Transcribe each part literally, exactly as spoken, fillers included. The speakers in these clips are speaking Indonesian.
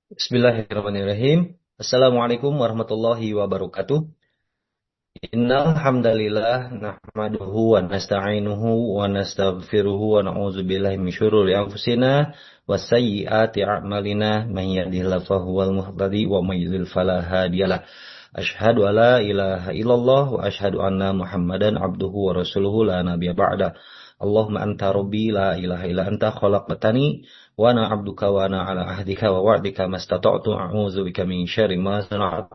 Bismillahirrahmanirrahim. Assalamualaikum warahmatullahi wabarakatuh. Innal hamdalillah nahmaduhu wa nasta'inuhu wa nastaghfiruhu wa na'udzu billahi min syururi anfusina wa sayyiati a'malina man yahdihillahu fahuwal muhtadi wa may yudhlil fala hadiyalah. Asyhadu an la ilaha illallah wa asyhadu anna Muhammadan abduhu wa rasuluhu la nabiyya ba'da. Allahumma anta rabbi la ilaha illa anta khalaqtani wa ana abduka wa ana ala ahdika wa wa'dika mastata'tu a'udzu bika min syarri ma sana'tu.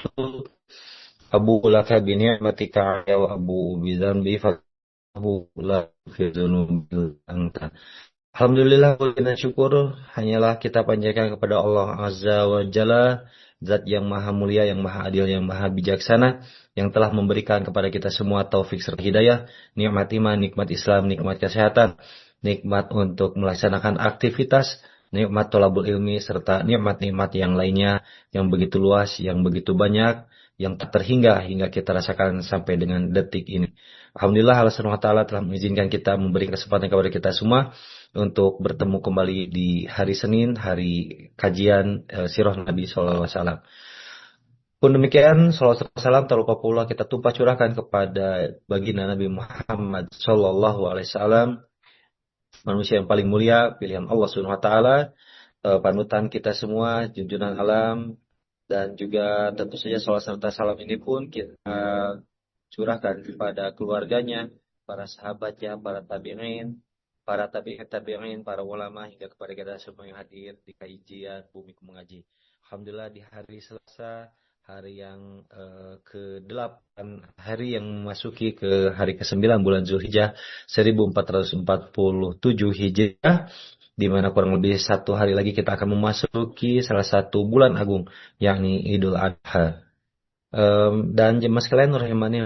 Abu laka bi ni'matika ya wa abu bi dzanbi fa abu la fi dzunubil anta. Alhamdulillah kita syukur hanyalah kita panjatkan kepada Allah Azza wa Jalla, Zat yang maha mulia, yang maha adil, yang maha bijaksana, yang telah memberikan kepada kita semua taufik serta hidayah, nikmat iman, nikmat Islam, nikmat kesehatan, nikmat untuk melaksanakan aktivitas, nikmat tolabul ilmi, serta nikmat-nikmat yang lainnya yang begitu luas, yang begitu banyak, yang tak terhingga hingga kita rasakan sampai dengan detik ini. Alhamdulillah Allah Subhanahu wa taala telah mengizinkan kita, memberi kesempatan kepada kita semua untuk bertemu kembali di hari Senin, hari kajian uh, Sirah Nabi Sallallahu Alaihi Wasallam. Pun demikian, salawat serta salam tak lupa pula kita tumpah curahkan kepada baginda Nabi Muhammad Sallallahu Alaihi Wasallam, manusia yang paling mulia, pilihan Allah Subhanahu Wa Taala, uh, panutan kita semua, junjungan alam, dan juga tentu saja salawat serta salam ini pun kita uh, curahkan kepada keluarganya, para sahabatnya, para tabi'in, para tabi'in tabi'in, para ulama, hingga kepada kita semua yang hadir di kajian Bumiku Mengaji. Alhamdulillah di hari Selasa, hari yang uh, ke delapan, hari yang memasuki ke hari ke sembilan bulan Zulhijjah seribu empat ratus empat puluh tujuh Hijriah, di mana kurang lebih satu hari lagi kita akan memasuki salah satu bulan agung, yakni Idul Adha. Um, dan jemaah sekalian rahimani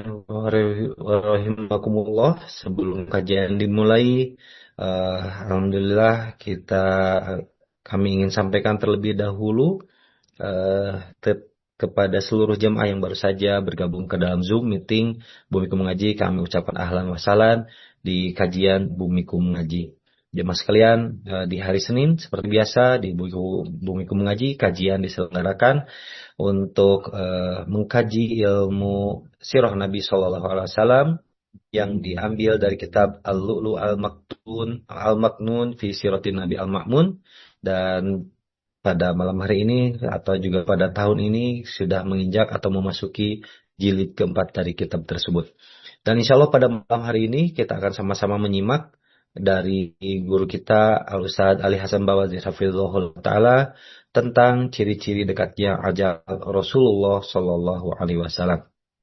rahimakumullah, sebelum kajian dimulai, uh, alhamdulillah kita kami ingin sampaikan terlebih dahulu uh, te- kepada seluruh jemaah yang baru saja bergabung ke dalam Zoom meeting Bumiku Mengaji, kami ucapkan ahlan wa sahlan di kajian Bumiku Mengaji. Jemaah sekalian, uh, di hari Senin seperti biasa di Bumiku, Bumiku Mengaji, kajian diselenggarakan untuk uh, mengkaji ilmu sirah Nabi Sallallahu Alaihi Wasallam yang diambil dari kitab Al-Lu'lu' Al-Maktun Al-Maknun fi Siratin Nabi Al-Ma'mun, dan pada malam hari ini atau juga pada tahun ini sudah menginjak atau memasuki jilid keempat dari kitab tersebut. Dan insya Allah pada malam hari ini kita akan sama-sama menyimak dari guru kita Al-Ustadz Ali Hasan Bawazi Hafizahullah Ta'ala tentang ciri-ciri dekatnya ajal Rasulullah Sallallahu Alaihi Wasallam.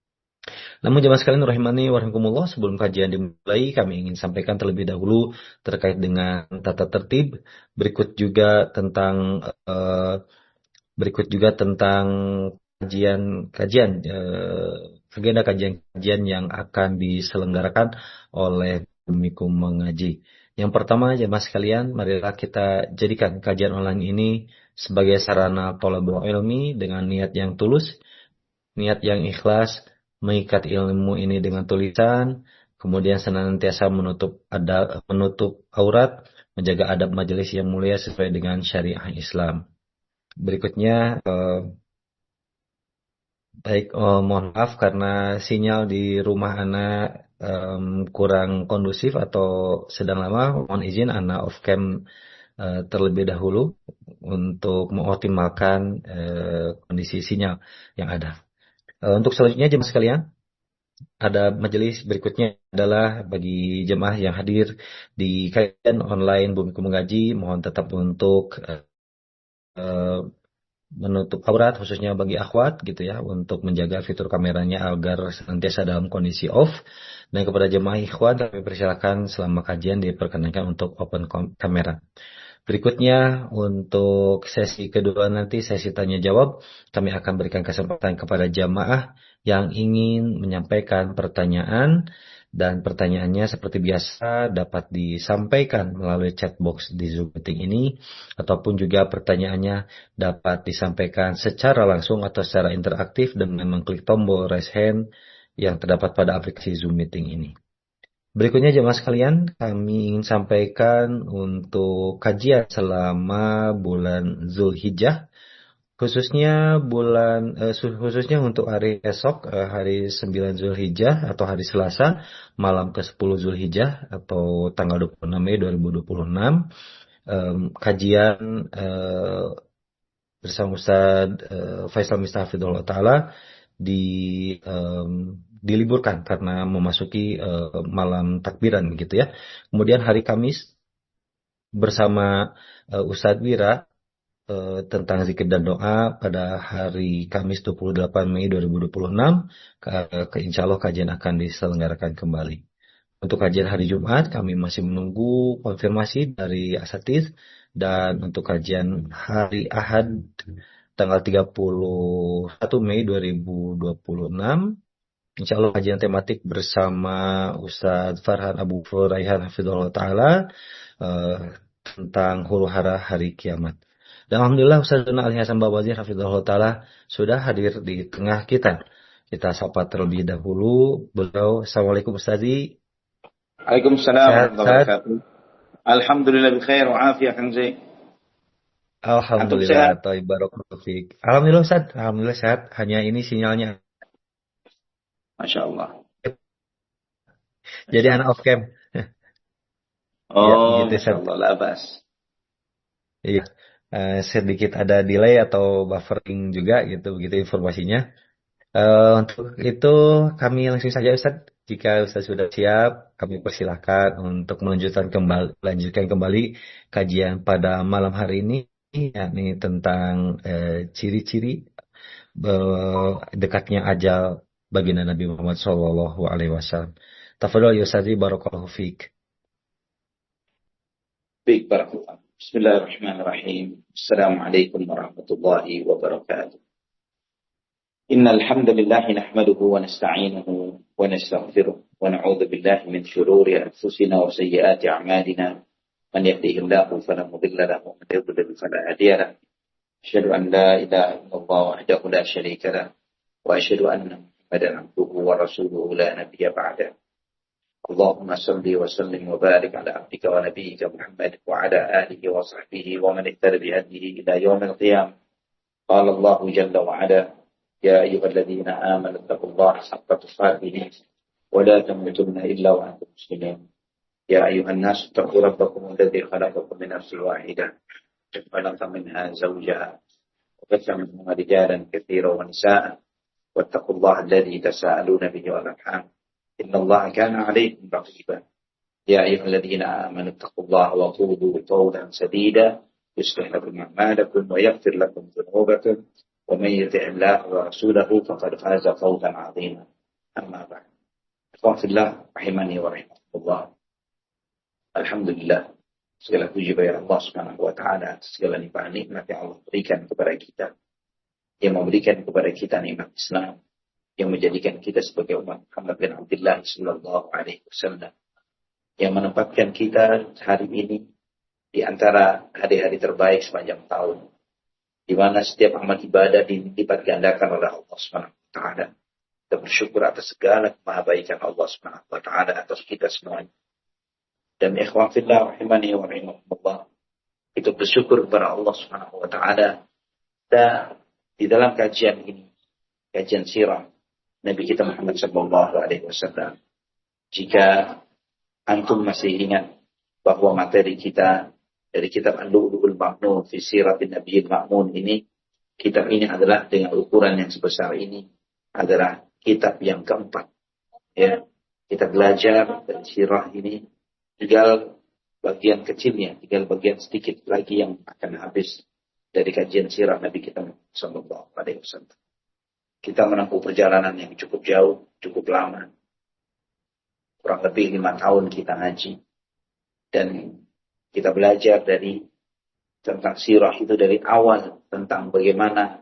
Namun jemaah sekalian rahimani warahmatullah, sebelum kajian dimulai kami ingin sampaikan terlebih dahulu terkait dengan tata tertib, berikut juga tentang uh, berikut juga tentang kajian-kajian uh, agenda kajian-kajian yang akan diselenggarakan oleh Bumiku Mengaji. Yang pertama jemaah sekalian, marilah kita jadikan kajian online ini sebagai sarana thalabul ilmi dengan niat yang tulus, niat yang ikhlas, mengikat ilmu ini dengan tulisan, kemudian senantiasa menutup adab, menutup aurat, menjaga adab majelis yang mulia sesuai dengan syariah Islam. Berikutnya, eh, baik, oh, mohon maaf karena sinyal di rumah anak um, kurang kondusif atau sedang lama. Mohon izin anak off cam uh, terlebih dahulu untuk mengoptimalkan uh, kondisi sinyal yang ada. Uh, untuk selanjutnya jemaah sekalian, ada majelis berikutnya adalah bagi jemaah yang hadir di kajian online Bumiku Mengaji, mohon tetap untuk uh, uh, menutup aurat, khususnya bagi akhwat gitu ya, untuk menjaga fitur kameranya agar senantiasa dalam kondisi off. Dan kepada jemaah ikhwan kami persilakan selama kajian diperkenankan untuk open kamera. Berikutnya untuk sesi kedua nanti, sesi tanya jawab, kami akan berikan kesempatan kepada jamaah yang ingin menyampaikan pertanyaan, dan pertanyaannya seperti biasa dapat disampaikan melalui chat box di Zoom meeting ini, ataupun juga pertanyaannya dapat disampaikan secara langsung atau secara interaktif dengan mengklik tombol raise hand yang terdapat pada aplikasi Zoom meeting ini. Berikutnya jemaah sekalian, kami ingin sampaikan untuk kajian selama bulan Zulhijjah khususnya bulan eh, su- khususnya untuk hari esok, eh, hari sembilan Zulhijjah atau hari Selasa, malam ke sepuluh Zulhijjah atau tanggal dua puluh enam Mei dua ribu dua puluh enam, em, kajian eh, bersama Ustaz eh, Faisal Mistafidullah Ta'ala di em, diliburkan karena memasuki eh, malam takbiran gitu ya. Kemudian hari Kamis bersama eh, Ustadz Wira eh, tentang zikir dan doa pada hari Kamis dua puluh delapan Mei dua ribu dua puluh enam, ke, ke insya Allah kajian akan diselenggarakan kembali. Untuk kajian hari Jumat kami masih menunggu konfirmasi dari asatiz, dan untuk kajian hari Ahad tanggal tiga puluh satu Mei dua ribu dua puluh enam, insya Allah kajian tematik bersama Ustadz Farhan Abu Furaihan Hafizullah Ta'ala eh, tentang huru hara hari kiamat. Dan Alhamdulillah Ustaz Dona Ali Hasan Bawazir Hafizullah Ta'ala sudah hadir di tengah kita. Kita sapa terlebih dahulu beliau. Assalamualaikum Ustazi. Waalaikumsalam Sehat, warahmatullahi sehat. wabarakatuh. Alhamdulillah bikhair wa afiyah Kang Zai. Antum Alhamdulillah, sehat? Thayyib Barakallahu Fik. Alhamdulillah Ustaz, Alhamdulillah sehat. Hanya ini sinyalnya. Masya Allah. Jadi Masya anak Allah. off cam. Ya, Oh, begitu Masya Ustaz. Allah. Labas. Iya, Eh, sedikit ada delay atau buffering juga gitu, begitu informasinya. Eh, untuk itu kami langsung saja Ustaz. Jika Ustaz sudah siap, kami persilahkan untuk melanjutkan kembali, lanjutkan kembali kajian pada malam hari ini, yakni tentang eh, ciri-ciri eh, dekatnya ajal baginda Nabi Muhammad Shallallahu Alaihi Wasallam. Tafadhol ya Ustaz, barakallahu fiik. Baik, barakallah. Bismillahirrahmanirrahim. Assalamualaikum warahmatullahi wabarakatuh. Innal hamdalillah nahmaduhu wa nasta'inuhu wa nastaghfiruh wa na'udzu billahi min shururi anfusina wa sayyiati a'malina. Man yahdihillahu fala mudilla lahu wa man yudlil fala hadiya lahu. Asyhadu an la ilaha illallah wahdahu la syarika lahu wa asyhadu anna Muhammadan abduhu wa rasuluhu la nabiyya ba'da. اللهم صل وسلم وبارك على عبدك ونبيك محمد وعلى آله وصحبه ومن اهتدى بهديه إلى يوم القيامة. قال الله جل وعلا: يا أيها الذين آمنوا اتقوا الله حق تقاته ولا تموتن إلا وأنتم مسلمون. يا أيها الناس اتقوا ربكم الذي خلقكم من نفس واحدة وخلق منها زوجها وبث منهما رجالا كثيرا ونساء واتقوا الله الذي تساءلون به والأرحام إن الله كان عليكم رقيبا. يا أيها الذين آمنوا اتقوا الله وقولوا قولا سديدا يصلح لكم أعمالكم ويغفر لكم ذنوبكم ومن يطع الله ورسوله فقد فاز فوزا عظيما. أما بعد، إخوان في الله رحمني ورحمكم الله. Alhamdulillah, segala puji bagi Allah Subhanahu wa taala atas segala nikmat yang Allah berikan kepada kita, yang memberikan kepada kita nikmat Islam, yang menjadikan kita sebagai umat Muhammad bin Abdullah sallallahu alaihi wasallam, yang menempatkan kita hari ini di antara hari-hari terbaik sepanjang tahun, di mana setiap amal ibadah dilipat gandakan oleh Allah Subhanahu wa taala. Kita bersyukur atas segala kemahabaikan Allah Subhanahu wa taala atas kita semuanya. Dan ikhwan fillah rahimani wa rahimakumullah, itu bersyukur kepada Allah Subhanahu wa taala. Dan di dalam kajian ini, kajian sirah Nabi kita Muhammad sallallahu alaihi wasallam, jika antum masih ingat bahwa materi kita dari kitab Al-Lu'lu'ul Maknun fi Siratin Nabiyil Ma'mun ini, kitab ini adalah dengan ukuran yang sebesar ini adalah kitab yang keempat. Ya, kita belajar dari sirah ini, tinggal bagian kecilnya, tinggal bagian sedikit lagi yang akan habis dari kajian sirah Nabi kita sallallahu alaihi wasallam. Kita menempuh perjalanan yang cukup jauh, cukup lama. Kurang lebih lima tahun kita ngaji. Dan kita belajar dari tentang sirah itu dari awal, tentang bagaimana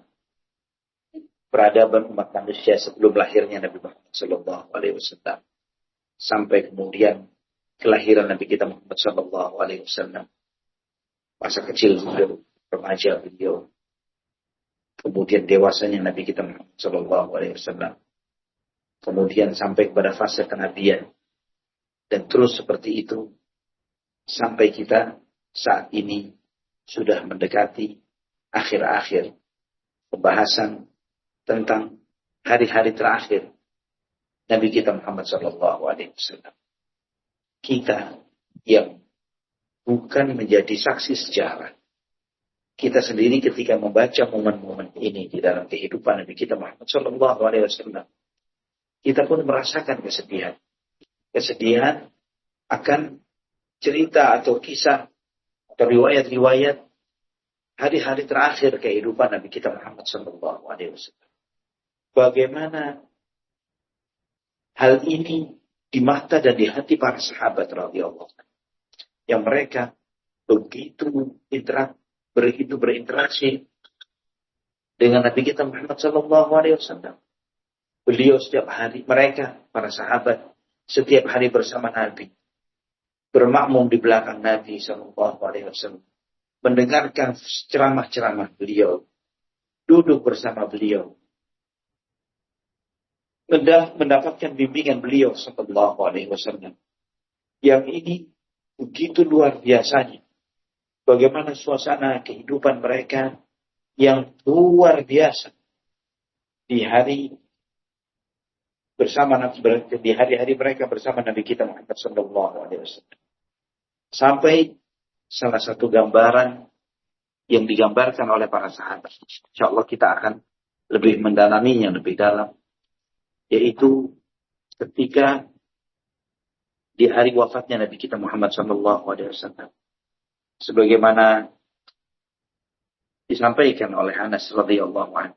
peradaban umat manusia sebelum lahirnya Nabi Muhammad sallallahu alaihi wasallam, sampai kemudian kelahiran Nabi kita Muhammad sallallahu alaihi wasallam, masa kecil beliau, remaja beliau, kemudian dewasanya Nabi kita Muhammad sallallahu alaihi wasallam, kemudian sampai kepada fase kenabian, dan terus seperti itu sampai kita saat ini sudah mendekati akhir-akhir pembahasan tentang hari-hari terakhir Nabi kita Muhammad Sallallahu Alaihi Wasallam. Kita yang bukan menjadi saksi sejarah, kita sendiri ketika membaca momen-momen ini di dalam kehidupan Nabi kita Muhammad Sallallahu Alaihi Wasallam, kita pun merasakan kesedihan, kesedihan akan cerita atau kisah atau riwayat-riwayat hari-hari terakhir kehidupan Nabi kita Muhammad Sallallahu Alaihi Wasallam. Bagaimana hal ini di mata dan di hati para sahabat radhiyallahu anhum, yang mereka begitu interak, begitu berinteraksi dengan Nabi kita Muhammad Sallallahu Alaihi Wasallam. Beliau setiap hari, mereka para sahabat setiap hari bersama Nabi, bermakmum di belakang Nabi Sallallahu Alaihi Wasallam, mendengarkan ceramah-ceramah beliau, duduk bersama beliau, mendapatkan bimbingan beliau Sallallahu Alaihi Wasallam. Yang ini begitu luar biasanya. Bagaimana suasana kehidupan mereka yang luar biasa di hari bersama Nabi, di hari-hari mereka bersama Nabi kita Muhammad Sallallahu Alaihi Wasallam. Sampai salah satu gambaran yang digambarkan oleh para sahabat, insyaallah kita akan lebih mendalaminya lebih dalam, yaitu ketika di hari wafatnya Nabi kita Muhammad Sallallahu Alaihi Wasallam, sebagaimana disampaikan oleh Anas radhiyallahu anhu,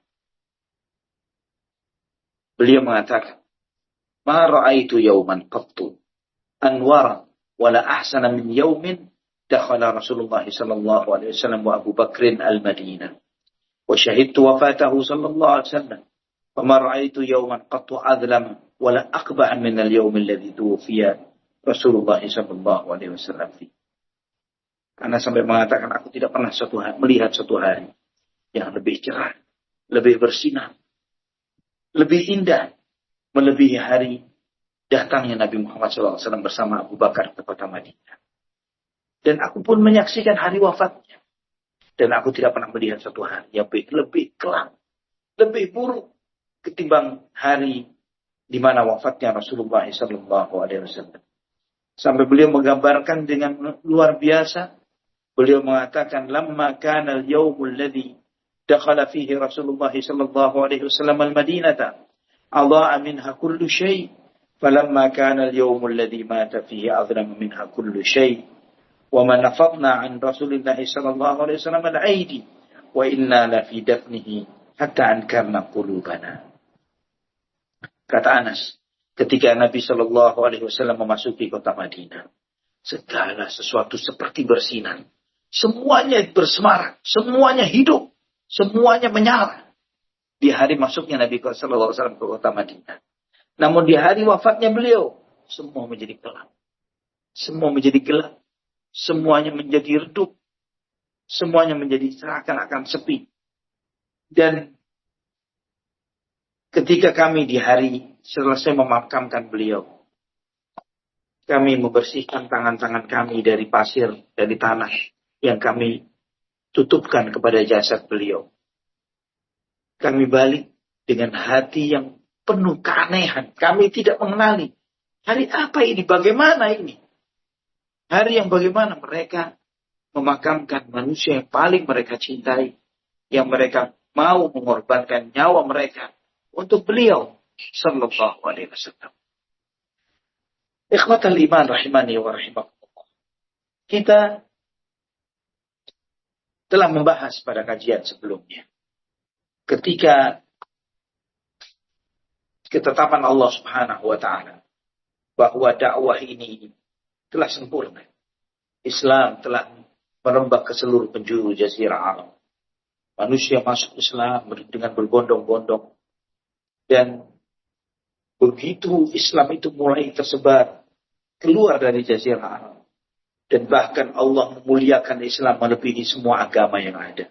beliau mengatakan, "Ma ra'aitu yawman qattu anwara wala ahsana min yawmin dakhala Rasulullah sallallahu alaihi wasallam wa Abu Bakr al-Madinah wa syahidtu wafatahu sallallahu alaihi wasallam wa ma ra'aitu yawman qattu adlama wala aqbaha min al-yawm alladhi tuwfiya Rasulullah sallallahu alaihi wasallam fi." Karena sampai mengatakan, aku tidak pernah satu hari, melihat satu hari yang lebih cerah, lebih bersinar, lebih indah, melebihi hari datangnya Nabi Muhammad shallallahu alaihi wasallam bersama Abu Bakar ke kota Madinah. Dan aku pun menyaksikan hari wafatnya. Dan aku tidak pernah melihat satu hari yang lebih, lebih kelam, lebih buruk ketimbang hari di mana wafatnya Rasulullah shallallahu alaihi wasallam. Sampai beliau menggambarkan dengan luar biasa. Beliau mengatakan, "Lamma kana al-yawmul ladzi dakhala fihi Rasulullah sallallahu alaihi wasallam al-Madinata, adha'a minha kullu shay', falamma kana al-yawmul ladzi mata fihi adlama minha kullu shay', wa ma nafadna 'an Rasulillah sallallahu alaihi wasallam al-'aidi, wa inna la fi dafnihi hatta ankarna qulubana." Kata Anas, ketika Nabi sallallahu alaihi wasallam memasuki kota Madinah, segala sesuatu seperti bersinar. Semuanya bersemarak, semuanya hidup, semuanya menyala di hari masuknya Nabi sallallahu alaihi wasallam ke kota Madinah. Namun di hari wafatnya beliau, semua menjadi gelap. Semua menjadi gelap. Semuanya menjadi redup. Semuanya menjadi seakan-akan sepi. Dan ketika kami di hari selesai memakamkan beliau, kami membersihkan tangan-tangan kami dari pasir, dari tanah yang kami tutupkan kepada jasad beliau. Kami balik dengan hati yang penuh keanehan. Kami tidak mengenali hari apa ini, bagaimana ini. Hari yang bagaimana mereka memakamkan manusia yang paling mereka cintai, yang mereka mau mengorbankan nyawa mereka untuk beliau sallallahu alaihi wasallam. Ikhwatal iman rahimani wa rahimakumullah. Kita telah membahas pada kajian sebelumnya, ketika ketetapan Allah Subhanahu wa taala bahwa dakwah ini telah sempurna. Islam telah merembak ke seluruh penjuru jazirah Arab. Manusia masuk Islam dengan berbondong-bondong. Dan begitu Islam itu mulai tersebar keluar dari jazirah Arab, dan bahkan Allah memuliakan Islam melebihi semua agama yang ada.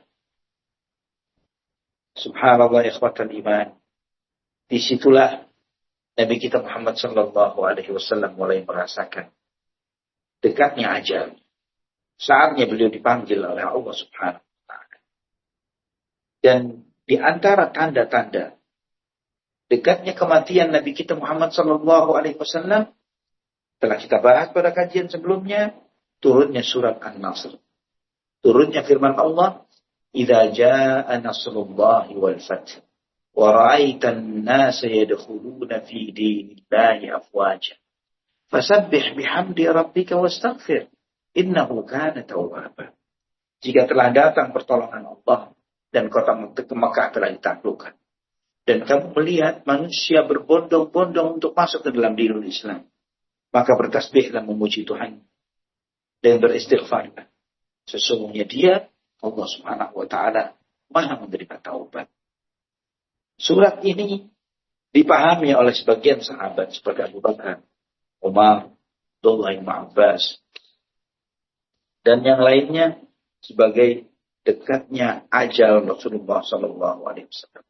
Subhanallah ikhwatal iman. Disitulah Nabi kita Muhammad sallallahu alaihi wasallam mulai merasakan dekatnya ajal. Saatnya beliau dipanggil oleh Allah Subhanahu wa taala. Dan Di antara tanda-tanda dekatnya kematian Nabi kita Muhammad sallallahu alaihi wasallam, telah kita bahas pada kajian sebelumnya, turunnya surat An-Nasr. Turunnya firman Allah, "Idza jaa nasrullahi wal fath wa ra'aitan nasa yadkhuluna fi dinillahi afwaja fasabbih bihamdi rabbika wastaghfir innahu kana tawwaba." Jika telah datang pertolongan Allah dan kota Mekah telah ditaklukkan, dan kamu melihat manusia berbondong-bondong untuk masuk ke dalam dinul Islam, maka bertasbihlah memuji Tuhan dan beristighfarlah. Sesungguhnya Dia, Allah Subhanahu wa taala, Maha menerima taubat. Surat ini dipahami oleh sebagian sahabat seperti Abu Bakar, Umar, Abdullah bin Abbas, dan yang lainnya sebagai dekatnya ajal Rasulullah sallallahu alaihi wasallam.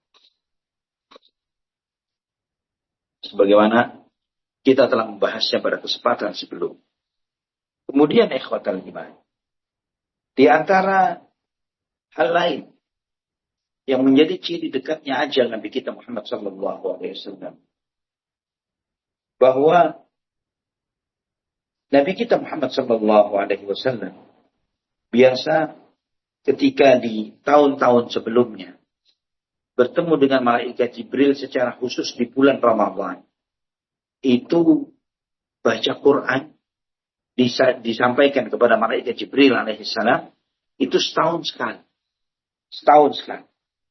Sebagaimana kita telah membahasnya pada kesempatan sebelum. Kemudian ikhwatal iman, di antara hal lain yang menjadi ciri dekatnya ajal Nabi kita Muhammad sallallahu alaihi wasallam, bahwa Nabi kita Muhammad sallallahu alaihi wasallam biasa ketika di tahun-tahun sebelumnya bertemu dengan malaikat Jibril secara khusus di bulan Ramadan, itu baca Quran disampaikan kepada malaikat Jibril alaihissalam itu setahun sekali. Setahun sekali.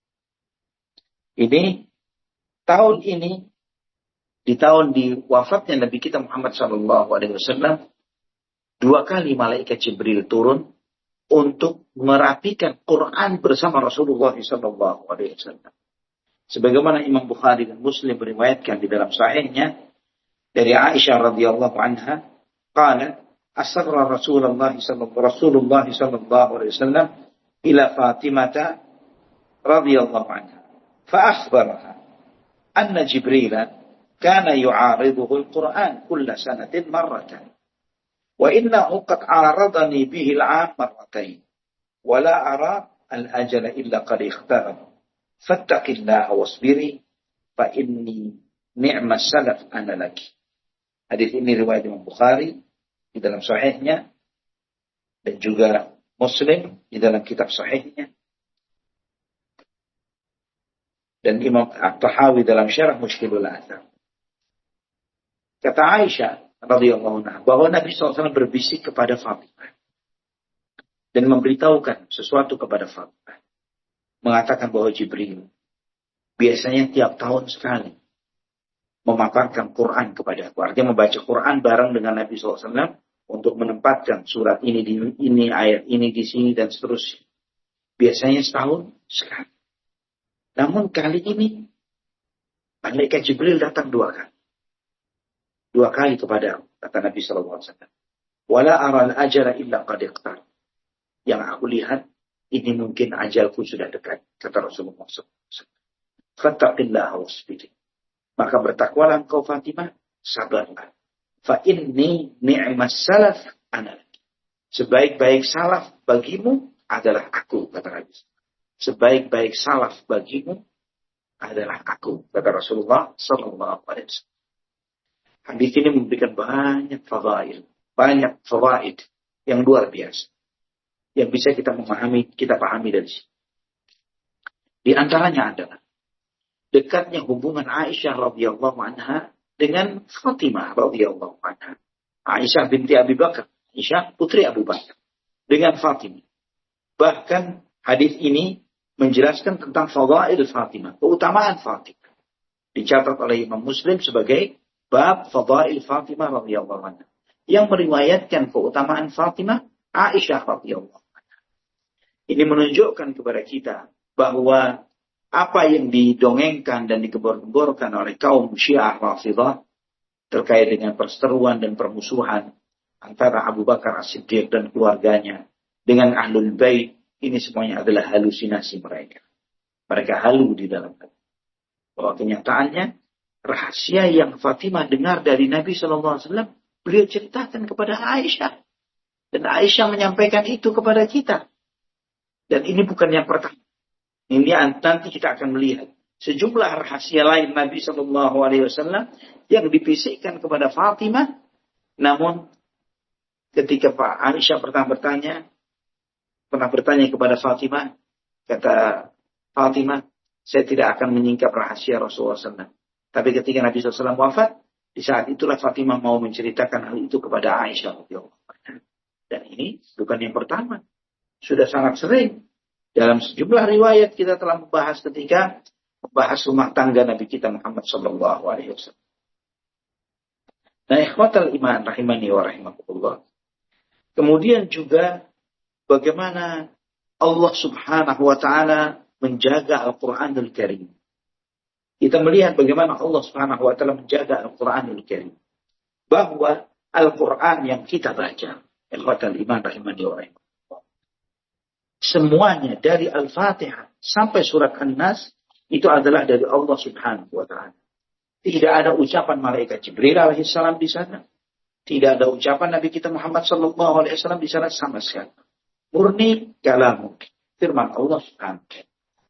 Ini tahun ini, di tahun di wafatnya Nabi kita Muhammad sallallahu alaihi wasallam, dua kali malaikat Jibril turun untuk merapikan Quran bersama Rasulullah sallallahu alaihi wasallam. Sebagaimana Imam Bukhari dan Muslim meriwayatkan di dalam sahihnya dari Aisyah radhiyallahu anha, qala asarra Rasulullah sallallahu Rasulullah sallallahu alaihi wasallam ila Fatimah radhiyallahu anha fa akhbaraha anna Jibril kana yu'ariduhu al-Quran kull sanatin marratan wa innahu qad 'aradani bihi al-'am marratayn wa la ara al-ajala illa qad ikhtarab fattaqillaha wasbiri fa inni ni'mas salaf ana laki. Hadis ini riwayat Imam Bukhari di dalam sahihnya dan juga Muslim di dalam kitab sahihnya, dan Imam At-Tahawi dalam Syarah Mushkilul Athar. Kata Aisyah radhiyallahu anha bahwa Nabi shallallahu alaihi wasallam berbisik kepada Fatimah dan memberitahukan sesuatu kepada Fatimah, mengatakan bahwa Jibril biasanya tiap tahun sekali memaparkan Quran kepada aku, artinya membaca Quran bareng dengan Nabi shallallahu alaihi wasallam untuk menempatkan surat ini di ini, ayat ini di sini dan seterusnya. Biasanya setahun sekali. Namun kali ini malaikat Jibril datang dua kali. Dua kali kepada aku, kata Nabi shallallahu alaihi wasallam. Wala aral ajala illa qad iqtar. Yang aku lihat ini mungkin ajalku sudah dekat, kata Rasulullah shallallahu alaihi wasallam. Fattaqillaha wasbir. Maka bertakwalah engkau Fatimah, sabarlah. Fa inni ni'mas salaf ana. Sebaik-baik salaf bagimu adalah aku, kata Nabi. Sebaik-baik salaf bagimu adalah aku, kata Rasulullah sallallahu alaihi wasallam. Hadis ini memberikan banyak fadail, banyak fawaid yang luar biasa yang bisa kita memahami, kita pahami dari sini. Di antaranya adalah dekatnya hubungan Aisyah radhiyallahu anha dengan Fatimah radhiyallahu anha. Aisyah binti Abi Bakar, Aisyah putri Abu Bakar, dengan Fatimah. Bahkan hadis ini menjelaskan tentang fadail Fatimah, keutamaan Fatimah. Dicatat oleh Imam Muslim sebagai bab fadail Fatimah radhiyallahu anha. Yang meriwayatkan keutamaan Fatimah Aisyah radhiyallahu anha. Ini menunjukkan kepada kita bahwa apa yang didongengkan dan dikebor-keborkan oleh kaum Syiah Rafidhah terkait dengan perseteruan dan permusuhan antara Abu Bakar As-Siddiq dan keluarganya dengan Ahlul Bait, ini semuanya adalah halusinasi mereka. Mereka halu di dalam hati. Bahwa kenyataannya rahasia yang Fatimah dengar dari Nabi shallallahu alaihi wasallam beliau ceritakan kepada Aisyah, dan Aisyah menyampaikan itu kepada kita. Dan ini bukan yang pertama. Ini nanti kita akan melihat sejumlah rahasia lain Nabi Shallallahu Alaihi Wasallam yang dibisikkan kepada Fatimah. Namun ketika Pak Aisyah pernah bertanya, pernah bertanya kepada Fatimah, kata Fatimah, saya tidak akan menyingkap rahasia Rasulullah shallallahu alaihi wasallam. Tapi ketika Nabi shallallahu alaihi wasallam wafat, di saat itulah Fatimah mau menceritakan hal itu kepada Aisyah. Dan ini bukan yang pertama, sudah sangat sering. Dalam sejumlah riwayat kita telah membahas ketika membahas rumah tangga Nabi kita Muhammad Sallallahu Alaihi Wasallam. Nah, ikhwatal iman rahimani wa rahimakumullah. Kemudian juga bagaimana Allah Subhanahu Wa Taala menjaga Al-Quranul Karim. Kita melihat bagaimana Allah Subhanahu Wa Taala menjaga Al-Quranul Karim. Bahwa Al-Quran yang kita baca, ikhwatal iman rahimani wa rahimakumullah, semuanya dari Al-Fatihah sampai surat An-Nas itu adalah dari Allah Subhanahu wa taala. Tidak ada ucapan malaikat Jibril alaihi salam di sana. Tidak ada ucapan Nabi kita Muhammad sallallahu alaihi wasallam di sana sama sekali. Murni kalamu, firman Allah Subhanahu wa taala.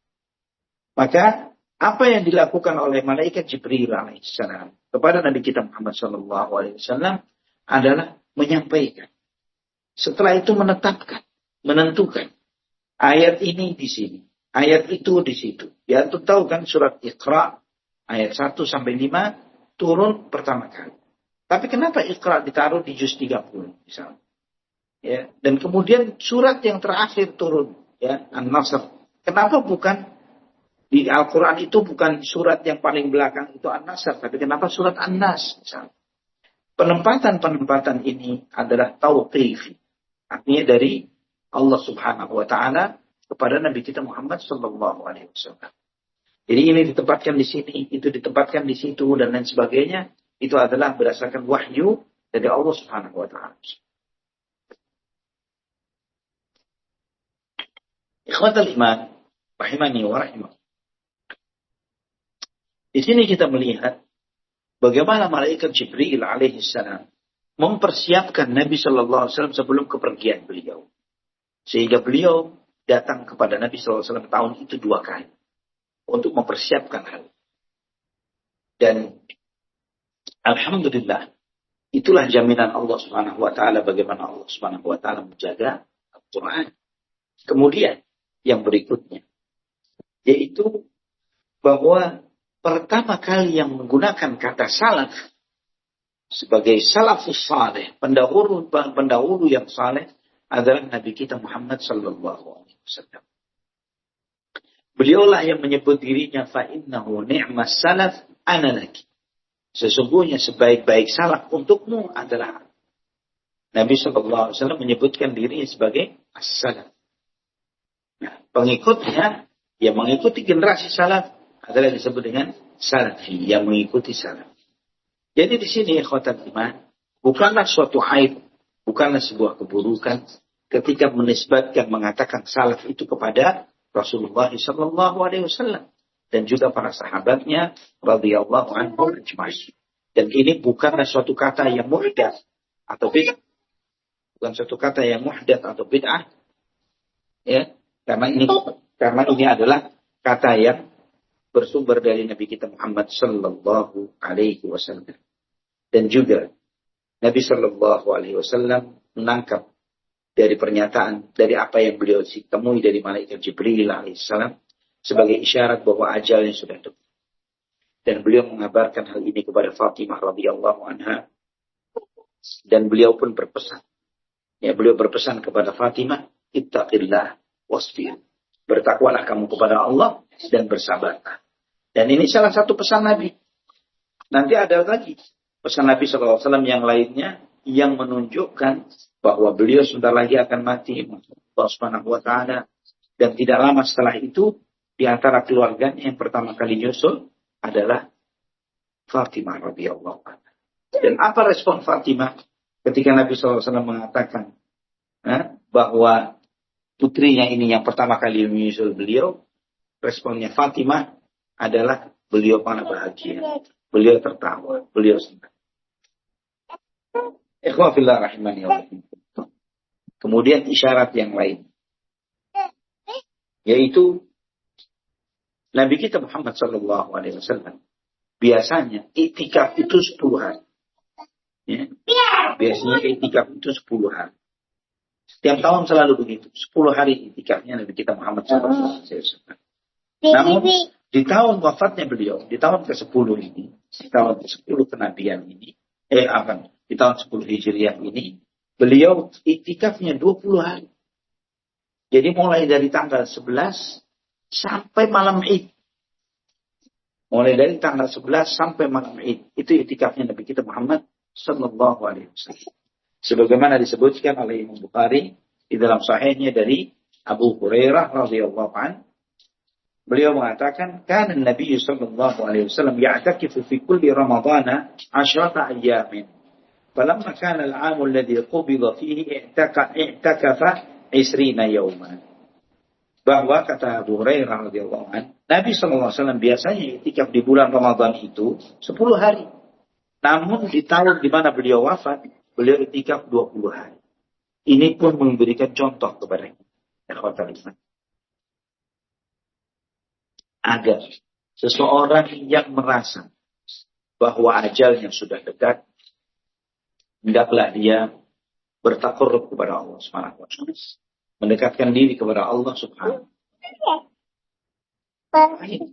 Maka apa yang dilakukan oleh malaikat Jibril alaihi salam kepada Nabi kita Muhammad sallallahu alaihi wasallam adalah menyampaikan. Setelah itu menetapkan, menentukan ayat ini di sini, ayat itu di situ. Ya, untuk tahu kan surat Iqra ayat satu sampai lima turun pertama kali. Tapi kenapa Iqra ditaruh di juz tiga puluh misalnya? Ya, dan kemudian surat yang terakhir turun, ya, An-Nasr. Kenapa bukan di Al-Qur'an itu bukan surat yang paling belakang itu An-Nasr, tapi kenapa surat An-Nas misalnya? Penempatan-penempatan ini adalah tauqif. Artinya dari Allah Subhanahu wa taala kepada Nabi kita Muhammad sallallahu alaihi wasallam. Jadi ini ditempatkan di sini, itu ditempatkan di situ dan lain sebagainya, itu adalah berdasarkan wahyu dari Allah Subhanahu wa taala. Ikhwatal iman, rahimani wa rahimakumullah. Di sini kita melihat bagaimana malaikat Jibril alaihi salam mempersiapkan Nabi sallallahu alaihi wasallam sebelum kepergian beliau. Sehingga beliau datang kepada Nabi sallallahu alaihi wasallam tahun itu dua kali. Untuk mempersiapkan hal. Dan alhamdulillah. Itulah jaminan Allah subhanahu wa ta'ala. Bagaimana Allah subhanahu wa ta'ala menjaga Al-Quran. Kemudian yang berikutnya. Yaitu bahwa pertama kali yang menggunakan kata salaf. Sebagai salafus saleh. Pendahulu, pendahulu yang saleh. Adalah Nabi kita Muhammad sallallahu alaihi wasallam. Beliaulah yang menyebut dirinya fa innahu ni'mas salaf ana laki. Sesungguhnya sebaik-baik salaf untukmu adalah Nabi sallallahu alaihi wasallam menyebutkan dirinya sebagai as-salaf. Nah, pengikutnya yang mengikuti generasi salaf adalah disebut dengan salafi, yang mengikuti salaf. Jadi di sini ikhwatal iman bukanlah suatu aib, bukanlah sebuah keburukan ketika menisbatkan mengatakan salaf itu kepada Rasulullah sallallahu alaihi wasallam dan juga para sahabatnya radhiyallahu anhum ajma'in. Dan ini bukanlah suatu kata yang muhdath atau bid'ah. Bukan suatu kata yang muhdath atau bid'ah. Ya, karena ini karena ini adalah kata yang bersumber dari Nabi kita Muhammad sallallahu alaihi wasallam. Dan juga Nabi sallallahu alaihi wasallam menangkap dari pernyataan, dari apa yang beliau temui dari malaikat Jibril alaihissalam sebagai isyarat bahwa ajalnya sudah dekat. Dan beliau mengabarkan hal ini kepada Fatimah radhiyallahu anha. Dan beliau pun berpesan. Ya, beliau berpesan kepada Fatimah, ittaqillah wasbir. Bertakwalah kamu kepada Allah dan bersabarlah. Dan ini salah satu pesan Nabi. Nanti ada lagi pesan Nabi shallallahu alaihi wasallam yang lainnya yang menunjukkan bahwa beliau sebentar lagi akan mati, Allah Subhanahu wa taala, dan tidak lama setelah itu di antara keluarganya yang pertama kali nyusul adalah Fatimah radhiyallahu anha. Dan apa respon Fatimah ketika Nabi shallallahu alaihi wasallam mengatakan eh, bahwa putrinya ini yang pertama kali menyusul beliau? Responnya Fatimah adalah beliau mana bahagia, beliau tertawa, beliau senang. Ikhwah fillah rahimani wa rahimakumullah. Kemudian isyarat yang lain, yaitu Nabi kita Muhammad sallallahu alaihi wasallam biasanya iktikaf itu sepuluh hari. Ya. Biasanya iktikaf itu sepuluh hari. Setiap tahun selalu begitu. sepuluh hari iktikafnya Nabi kita Muhammad sallallahu alaihi wasallam. Namun di tahun wafatnya beliau, di tahun kesepuluh ini, di tahun kesepuluh kenabian ini, eh apa? Di tahun sepuluh Hijriah ini, beliau iktikafnya dua puluh hari. Jadi mulai dari tanggal sebelas sampai malam Id. Mulai dari tanggal sebelas sampai malam Id. Itu iktikafnya Nabi kita Muhammad sallallahu alaihi wasallam. Sebagaimana disebutkan oleh Imam Bukhari di dalam sahihnya dari Abu Hurairah radhiyallahu anhu, beliau mengatakan, "Kana Nabi sallallahu alaihi wasallam ya'takifu fi kulli Ramadhan ashrata ayyamin. Falamma kana al-'am alladhi qubida fihi i'taka i'takafa isrina yawman." Bahwa kata Abu Hurairah radhiyallahu anhu, Nabi sallallahu alaihi wasallam biasanya iktikaf di bulan Ramadan itu sepuluh hari. Namun di tahun di mana beliau wafat, beliau iktikaf dua puluh hari. Ini pun memberikan contoh kepada kita. Agar seseorang yang merasa bahwa ajalnya sudah dekat, hendaklah dia bertakarrub kepada Allah Subhanahu wa taala, mendekatkan diri kepada Allah Subhanahu wa taala.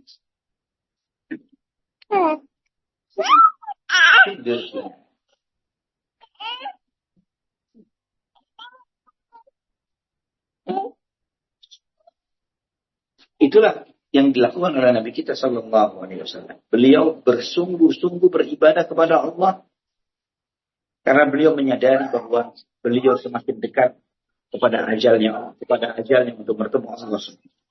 Itulah yang dilakukan oleh Nabi kita sallallahu alaihi wasallam. Beliau bersungguh-sungguh beribadah kepada Allah karena beliau menyadari bahwa beliau semakin dekat kepada ajalnya, kepada ajalnya untuk bertemu Allah.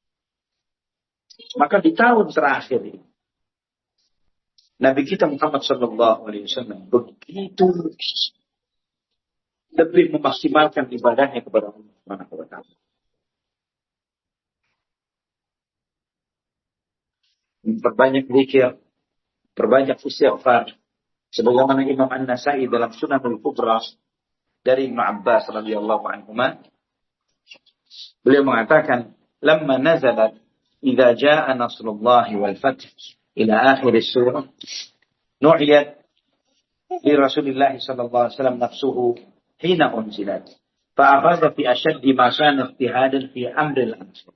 Maka di tahun terakhir ini, Nabi kita Muhammad sallallahu alaihi wasallam begitu lebih memaksimalkan ibadahnya kepada Allah Subhanahu wa taala. Perbanyak zikir, perbanyak istighfar. Sebagaimana Imam An-Nasai dalam Sunan Al-Kubra dari Ibnu Abbas radhiyallahu anhuma, beliau mengatakan, "Lamma nazalat idza jaa nasrullahi wal fath ila akhir surah, nu'iyat li Rasulillah sallallahu alaihi wasallam nafsuhu hina unzilat, fa akhadha fi ashaddi ma kana ijtihadan fi amri al-ansar."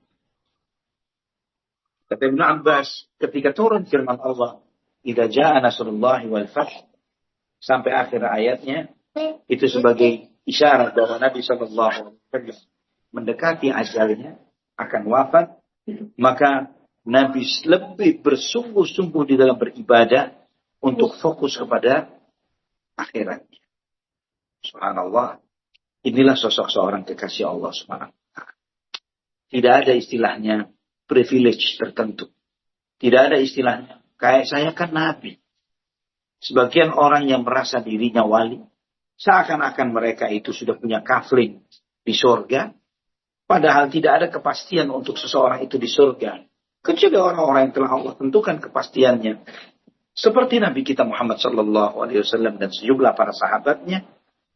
Kata Ibnu Abbas, ketika turun firman Allah, "Idza jaa nasrullahi wal fath," sampai akhir ayatnya, itu sebagai isyarat bahwa Nabi sallallahu alaihi wasallam mendekati ajalnya, akan wafat, maka Nabi lebih bersungguh-sungguh di dalam beribadah untuk fokus kepada akhiratnya. Subhanallah, inilah sosok seorang kekasih Allah Subhanahu wa taala. Tidak ada istilahnya privilege tertentu. Tidak ada istilahnya, kayak saya kan Nabi. Sebagian orang yang merasa dirinya wali, seakan-akan mereka itu sudah punya kafling di surga, padahal tidak ada kepastian untuk seseorang itu di surga. Kecuali orang-orang yang telah Allah tentukan kepastiannya. Seperti Nabi kita Muhammad sallallahu alaihi wasallam dan sejumlah para sahabatnya.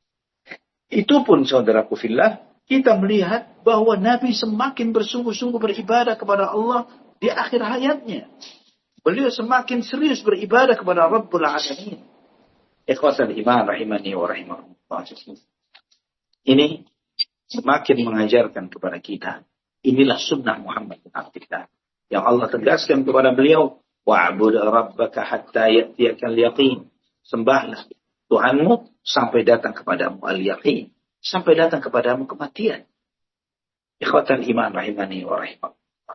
Itu pun saudaraku fillah, kita melihat bahwa Nabi semakin bersungguh-sungguh beribadah kepada Allah di akhir hayatnya. Beliau semakin serius beribadah kepada Rabbul Alamin. Ikhwatal iman rahimani wa rahimahullah. Ini semakin mengajarkan kepada kita. Inilah sunnah Muhammad bin Abdullah. Yang Allah tegaskan kepada beliau, wa'bud rabbaka hatta ya'tiyakal yaqin. Sembahlah Tuhanmu sampai datang kepadamu al-yaqin. Sampai datang kepadamu kematian. Ikhwatan iman rahimani wa rahimahullah.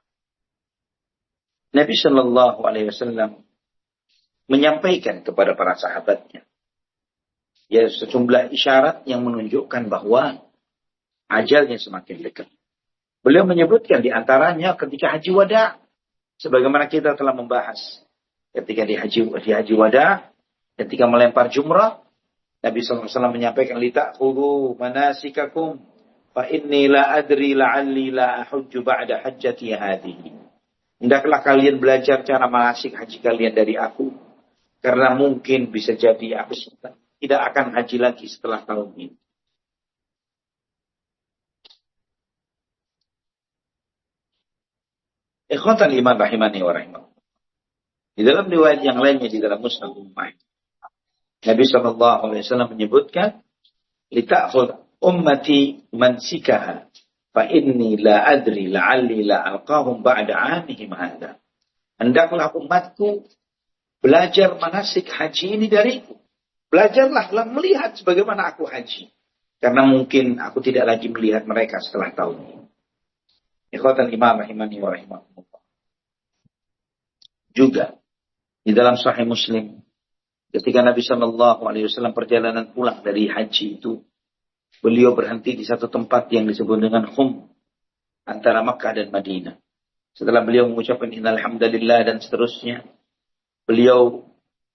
Nabi sallallahu alaihi wasallam menyampaikan kepada para sahabatnya, ya, sejumlah isyarat yang menunjukkan bahwa ajalnya semakin dekat. Beliau menyebutkan di antaranya ketika haji wada, sebagaimana kita telah membahas. Ketika di haji, di haji wada, ketika melempar jumrah, Nabi sallallahu alaihi wasallam menyampaikan, "Lita'khudhu manasikakum fa inni la adri la'alli la ahujju ba'da hajjati hadhihi." Hendaklah kalian belajar cara manasik haji kalian dari aku, karena mungkin bisa jadi aku tidak akan haji lagi setelah tahun ini. Ikhwatan iman rahimani wa rahimah. Di dalam riwayat yang lainnya di dalam Musnad Ummah, Nabi shallallahu alaihi wasallam menyebutkan, "Lita'khudh ummati mansikaha, fa inni la adri la'alli la alqahum ba'da 'amihim hadha." Hendaklah umatku belajar manasik haji ini dariku. Belajarlah melihat sebagaimana aku haji. Karena mungkin aku tidak lagi melihat mereka setelah tahun ini. Ikhwatan iman rahimani wa rahimahumullah. Juga di dalam Sahih Muslim, ketika Nabi shallallahu alaihi wasallam perjalanan pulang dari haji itu, beliau berhenti di satu tempat yang disebut dengan Khum, antara Makkah dan Madinah. Setelah beliau mengucapkan innal hamdalillah dan seterusnya, beliau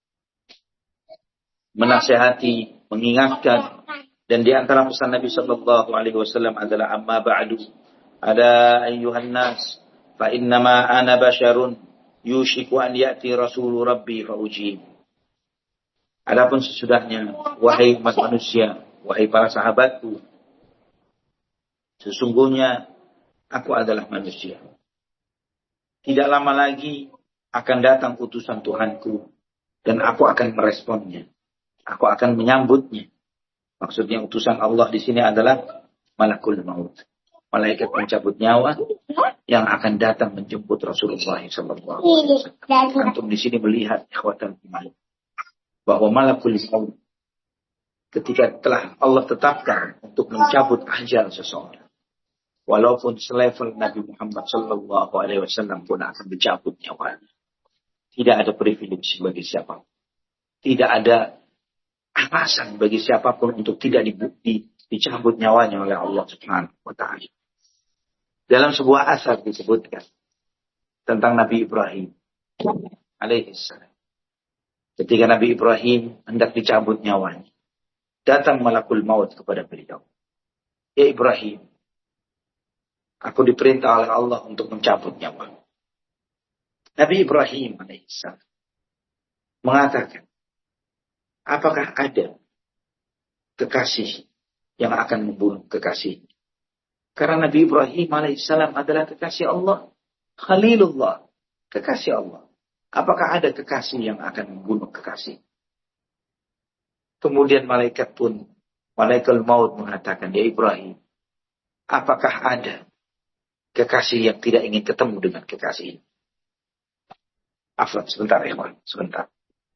menasihati, mengingatkan, dan di antara pesan Nabi sallallahu alaihi wasallam adalah amma ba'du, ada ayyuhan nas, fa innama ana basyarun yushiku an ya'ti rasulu rabbi fa ujib. Adapun sesudahnya, wahai umat manusia, wahai para sahabatku, sesungguhnya aku adalah manusia. Tidak lama lagi akan datang utusan Tuhanku dan aku akan meresponnya. Aku akan menyambutnya. Maksudnya utusan Allah di sini adalah malakul maut, malaikat pencabut nyawa yang akan datang menjemput Rasulullah sallallahu alaihi wasallam. Antum di sini melihat ikhwatan iman bahwa malakul maut ketika telah Allah tetapkan untuk mencabut ajal seseorang, walaupun selevel Nabi Muhammad sallallahu alaihi wasallam pun akan dicabut nyawanya. Tidak ada privilege bagi siapa. Tidak ada alasan bagi siapapun untuk tidak dibukti dicabut nyawanya oleh Allah Subhanahu wa taala. Dalam sebuah asar disebutkan tentang Nabi Ibrahim alaihi salam. Ketika Nabi Ibrahim hendak dicabut nyawanya, datang malakul maut kepada beliau. Ya Ibrahim, aku diperintah oleh Allah untuk mencabut nyawa. Nabi Ibrahim alaihissalam mengatakan, apakah ada kekasih yang akan membunuh kekasih? Karena Nabi Ibrahim alaihissalam adalah kekasih Allah, Khalilullah, kekasih Allah. Apakah ada kekasih yang akan membunuh kekasih? Kemudian malaikat pun, malaikat maut mengatakan, ya Ibrahim, apakah ada kekasih yang tidak ingin ketemu dengan kekasih? Afwan, sebentar ya, sebentar.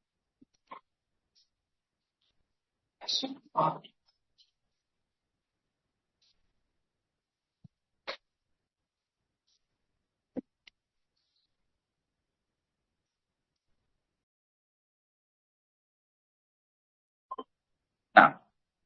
Nah,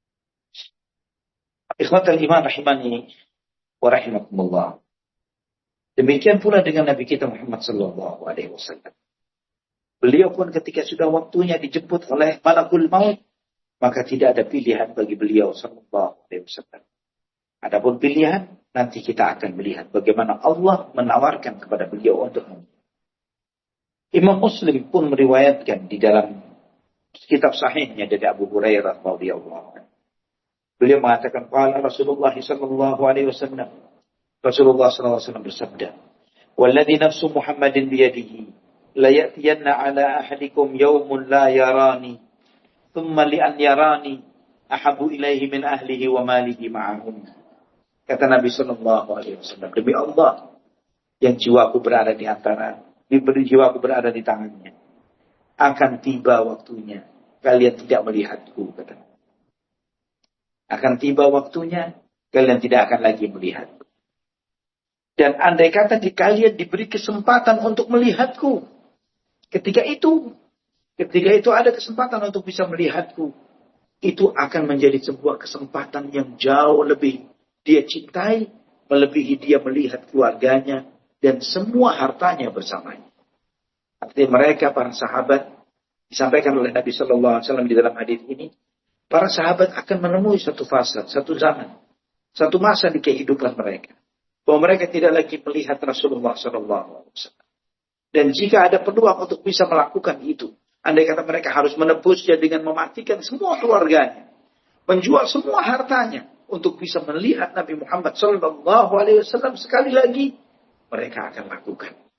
ikhwatal iman rahimani wa rahimakumullah. Demikian pula dengan Nabi kita Muhammad sallallahu alaihi wasallam. Beliau pun ketika sudah waktunya dijemput oleh malakul maut, maka tidak ada pilihan bagi beliau sallallahu alaihi wasallam. Adapun pilihan, nanti kita akan melihat bagaimana Allah menawarkan kepada beliau untuk memilih. Imam Muslim pun meriwayatkan di dalam kitab sahihnya dari Abu Hurairah radhiyallahu anhu. Beliau mengatakan, qala Rasulullah sallallahu alaihi wasallam, Rasulullah sallallahu alaihi wasallam bersabda, "Walladzi nafsu Muhammadin biyadihi, la ya'tiyanna 'ala ahadikum yawmun la yarani, thumma li an yarani ahabbu ilaihi min ahlihi wa malihi ma'ahum." Kata Nabi sallallahu alaihi wasallam, demi Allah yang jiwaku berada di antara, diberi jiwaku berada di tangannya, akan tiba waktunya kalian tidak melihatku, kata. Akan tiba waktunya kalian tidak akan lagi melihatku. Dan andai kata di kalian diberi kesempatan untuk melihatku, ketika itu, ketika itu ada kesempatan untuk bisa melihatku, itu akan menjadi sebuah kesempatan yang jauh lebih dia cintai, melebihi dia melihat keluarganya dan semua hartanya bersamanya. Artinya mereka, para sahabat, disampaikan oleh Nabi Shallallahu Alaihi Wasallam di dalam hadis ini, para sahabat akan menemui satu fase, satu zaman, satu masa di kehidupan mereka, bahwa mereka tidak lagi melihat Rasulullah Shallallahu Alaihi Wasallam. Dan jika ada peluang untuk bisa melakukan itu, andai kata mereka harus menebusnya dengan mematikan semua keluarganya, menjual semua hartanya untuk bisa melihat Nabi Muhammad Shallallahu Alaihi Wasallam sekali lagi, mereka akan lakukan.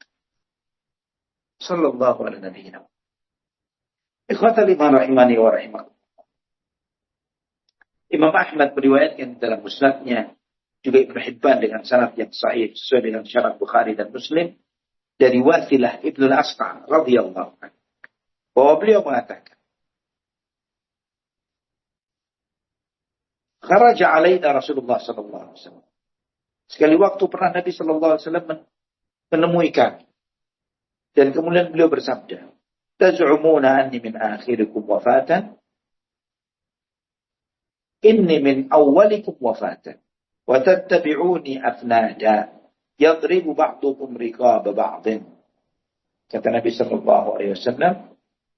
Sallallahu alaihi wasallam. Ikhwatal iman rahimani wa rahimakum. Imam Ahmad meriwayatkan dalam musnadnya, juga Ibnu Hibban dengan sanad yang sahih sesuai dengan syarat Bukhari dan Muslim, dari Wathilah Ibnu Al-Asqa radhiyallahu anhu, bahwa beliau mengatakan, kharaja alaina Rasulullah sallallahu alaihi wasallam. Sekali waktu pernah Nabi sallallahu alaihi wasallam menemui kami, dan kemudian beliau bersabda, taz'umuna anni min akhirikum wafatan, inni min awwalikum wafatan, wa tattabi'uni afnada, yadribu ba'dukum riqaba ba'din. Kata Nabi sallallahu alaihi wasallam,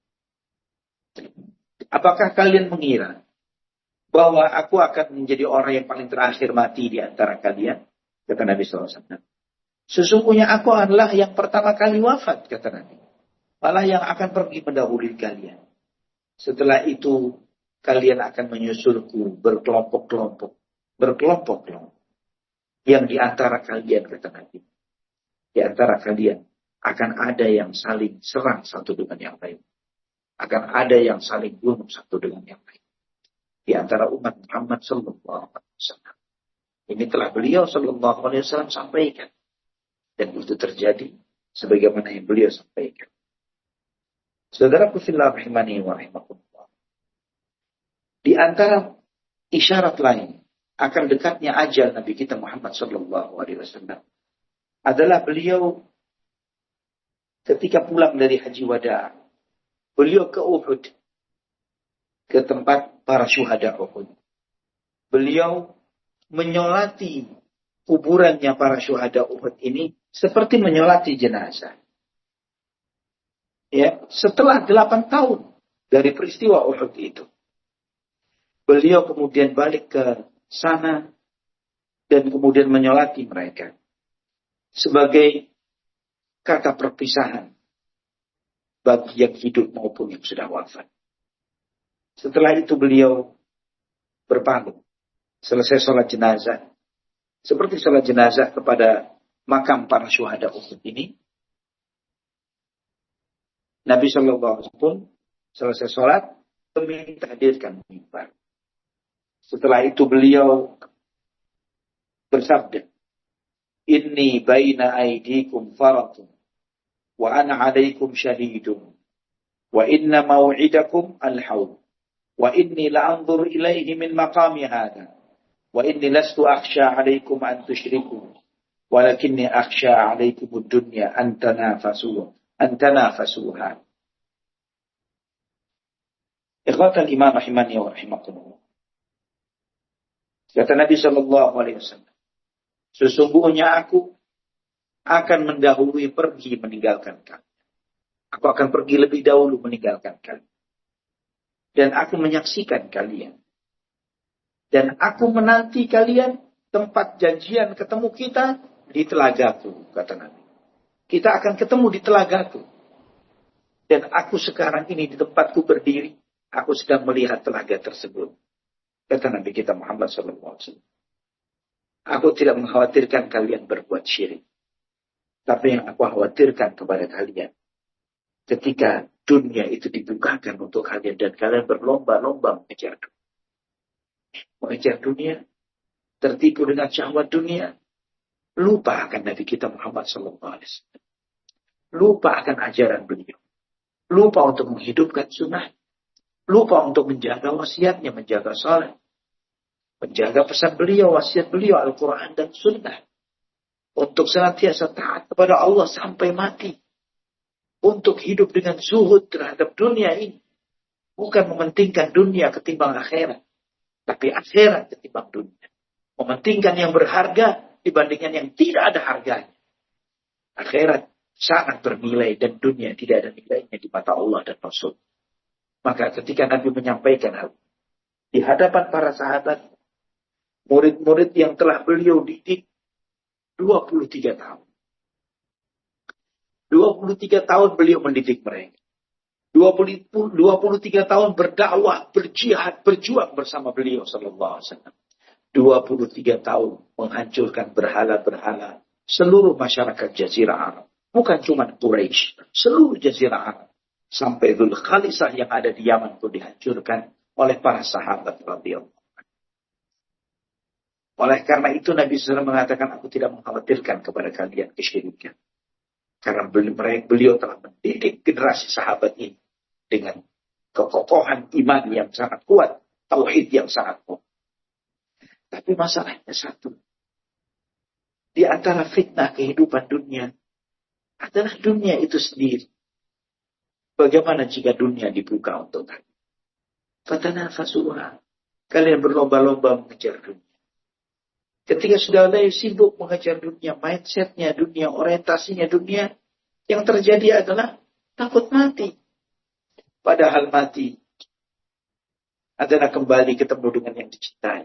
apakah kalian mengira bahwa aku akan menjadi orang yang paling terakhir mati di antara kalian? Kata Nabi sallallahu alaihi wasallam. Sesungguhnya aku adalah yang pertama kali wafat, kata Nabi. Malah yang akan pergi mendahului kalian. Setelah itu, kalian akan menyusulku berkelompok-kelompok. Berkelompok-kelompok. Yang di antara kalian, kata Nabi, di antara kalian akan ada yang saling serang satu dengan yang lain. Akan ada yang saling bunuh satu dengan yang lain. Di antara umat Muhammad sallallahu alaihi wasallam. Ini telah beliau sallallahu alaihi wasallam sampaikan. Dan itu terjadi sebagaimana yang beliau sampaikan. Saudaraku fillah rahimani wa rahimakumullah. Di antara isyarat lain akan dekatnya ajal Nabi kita Muhammad sallallahu alaihi wasallam adalah beliau ketika pulang dari haji wada, beliau ke Uhud, ke tempat para syuhada Uhud. Beliau menyolati kuburannya para syuhada Uhud ini seperti menyolati jenazah. Ya, setelah delapan tahun dari peristiwa Uhud itu, beliau kemudian balik ke sana dan kemudian menyolati mereka sebagai kata perpisahan bagi yang hidup maupun yang sudah wafat. Setelah itu beliau berpaling, selesai sholat jenazah, seperti sholat jenazah kepada makam para syuhada Uhud ini, Nabi Shallallahu Alaihi Wasallam pun selesai sholat meminta hadirkan mimbar. Setelah itu beliau bersabda, Inni baina aidikum faratun, wa ana alaikum syahidun, wa inna maw'idakum al-hawd, wa inni la'anzur ilaihi min maqami hadha, wa inni lastu akhsha alaikum an tushriku, walakinni akhsha alaikum ad-dunya an tanafasuha. Antanafasuha. Ikhwatal iman rahimani wa rahimakumullah. Kata Nabi sallallahu alaihi wasallam, sesungguhnya aku akan mendahului pergi meninggalkan kalian. Aku akan pergi lebih dahulu meninggalkan kalian. Dan aku menyaksikan kalian. Dan aku menanti kalian tempat janjian ketemu kita di telagaku, kata Nabi. Kita akan ketemu di telagaku. Dan aku sekarang ini di tempatku berdiri, aku sedang melihat telaga tersebut. Kata Nabi kita Muhammad shallallahu alaihi wasallam. Aku tidak mengkhawatirkan kalian berbuat syirik. Tapi yang aku khawatirkan kepada kalian, ketika dunia itu dibukakan untuk kalian dan kalian berlomba-lomba mengejar dunia. Mengejar dunia, tertipu dengan syahwat dunia, lupa akan Nabi kita Muhammad shallallahu alaihi wasallam. Lupa akan ajaran beliau. Lupa untuk menghidupkan sunnah. Lupa untuk menjaga wasiatnya, menjaga salat. Menjaga pesan beliau, wasiat beliau, Al-Quran dan sunnah. Untuk senantiasa taat kepada Allah sampai mati. Untuk hidup dengan zuhud terhadap dunia ini. Bukan mementingkan dunia ketimbang akhirat. Tapi akhirat ketimbang dunia. Mementingkan yang berharga dibandingkan yang tidak ada harganya. Akhirat sangat bernilai dan dunia tidak ada nilainya di mata Allah dan Rasul. Maka ketika Nabi menyampaikan hal di hadapan para sahabat, murid-murid yang telah beliau didik dua puluh tiga tahun. dua puluh tiga tahun beliau mendidik mereka. dua puluh tiga tahun berdakwah, berjihad, berjuang bersama beliau sallallahu alaihi wasallam. dua puluh tiga tahun menghancurkan berhala-berhala seluruh masyarakat Jazirah Arab. Bukan cuma Quraisy, seluruh jazirah Arab. Sampai Dzul Khalisah yang ada di Yaman pun dihancurkan oleh para sahabat radhiyallahu. Oleh karena itu Nabi shallallahu alaihi wasallam mengatakan, aku tidak mengkhawatirkan kepada kalian kesyirikan. Karena beliau telah mendidik generasi sahabat ini dengan kekokohan iman yang sangat kuat, tauhid yang sangat kuat. Tapi masalahnya satu. Di antara fitnah kehidupan dunia adalah dunia itu sendiri. Bagaimana jika dunia dibuka untuk kalian? Fatanafasuha. Kalian berlomba-lomba mengejar dunia. Ketika sudah mulai sibuk mengejar dunia, mindsetnya dunia, orientasinya dunia, yang terjadi adalah takut mati. Padahal mati adalah kembali ketemu dengan yang dicintai.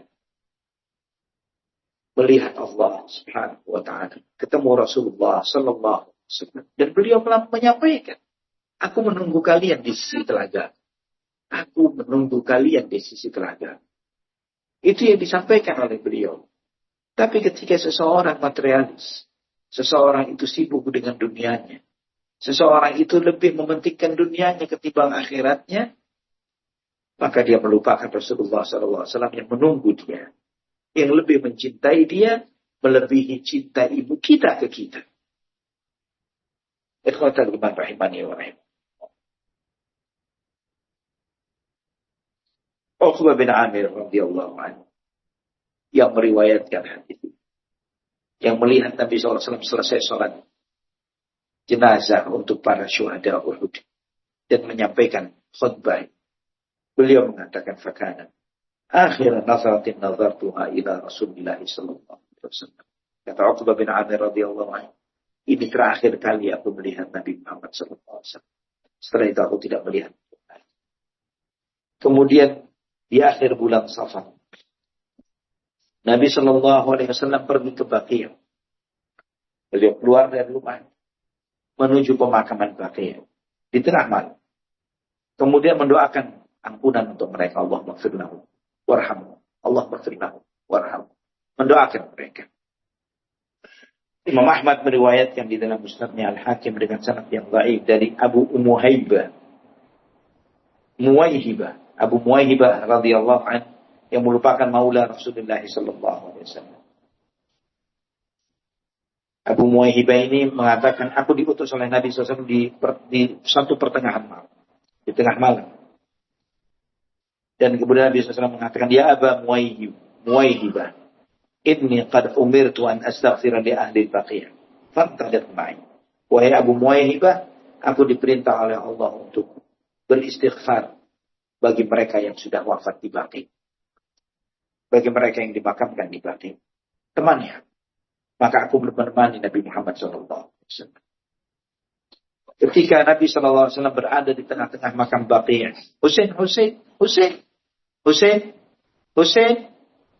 Melihat Allah Subhanahu wa taala, ketemu Rasulullah sallallahu alaihi wasallam, dan beliau telah menyampaikan, aku menunggu kalian di sisi telaga. Aku menunggu kalian di sisi telaga. Itu yang disampaikan oleh beliau. Tapi ketika seseorang materialis, seseorang itu sibuk dengan dunianya, seseorang itu lebih mementingkan dunianya ketimbang akhiratnya, maka dia melupakan Rasulullah sallallahu alaihi wasallam yang menunggu dia, yang lebih mencintai dia, melebihi cinta ibu kita ke kita. Ikhwatal iman rahimani wa rahim. Uqbah bin Amir radhiyallahu anhu yang meriwayatkan hadis itu, yang melihat Nabi shallallahu alaihi wasallam selesai sholat jenazah untuk para syuhada Uhud dan menyampaikan khutbah, beliau mengatakan, fakana akhir nazaratin nazartuha ila Rasulillah sallallahu alaihi wasallam. Kata Uqbah bin Amir radhiyallahu anhu, ini terakhir kali aku melihat Nabi Muhammad sallallahu alaihi wasallam. Setelah itu aku tidak melihat. Kemudian di akhir bulan Safar, Nabi Shallallahu Alaihi Wasallam pergi ke Baqi'. Beliau keluar dari rumah menuju pemakaman Baqi' di tengah malam. Kemudian mendoakan ampunan untuk mereka. Allah maghfir lahum warhamhum. Allah maghfir lahum warhamhum. Mendoakan mereka. Imam Ahmad meriwayatkan di dalam Musnadnya Al-Hakim dengan sanad yang dhaif dari Abu Muwaihibah. Muwaihibah, Abu Muwaihibah radhiyallahu anhu, yang merupakan maula Rasulullah sallallahu alaihi wasallam. Abu Muwaihibah ini mengatakan, aku diutus oleh Nabi shallallahu alaihi wasallam di, per, di satu pertengahan malam, di tengah malam. Dan kemudian Nabi shallallahu alaihi wasallam mengatakan, ya Aba Muwaihibah, inni qad umirtu an astaghfira li ahli al-Baqi', fantadir ma'i. Wahai Abu Muwaihibah, aku diperintah oleh Allah untuk beristighfar bagi mereka yang sudah wafat di Baqi'. Bagi mereka yang dimakamkan di Baqi'. Temannya. Maka aku menemani Nabi Muhammad shallallahu alaihi wasallam. Ketika Nabi shallallahu alaihi wasallam berada di tengah-tengah makam Baqi'. Husain, Husain, Husain, Husain, Husain.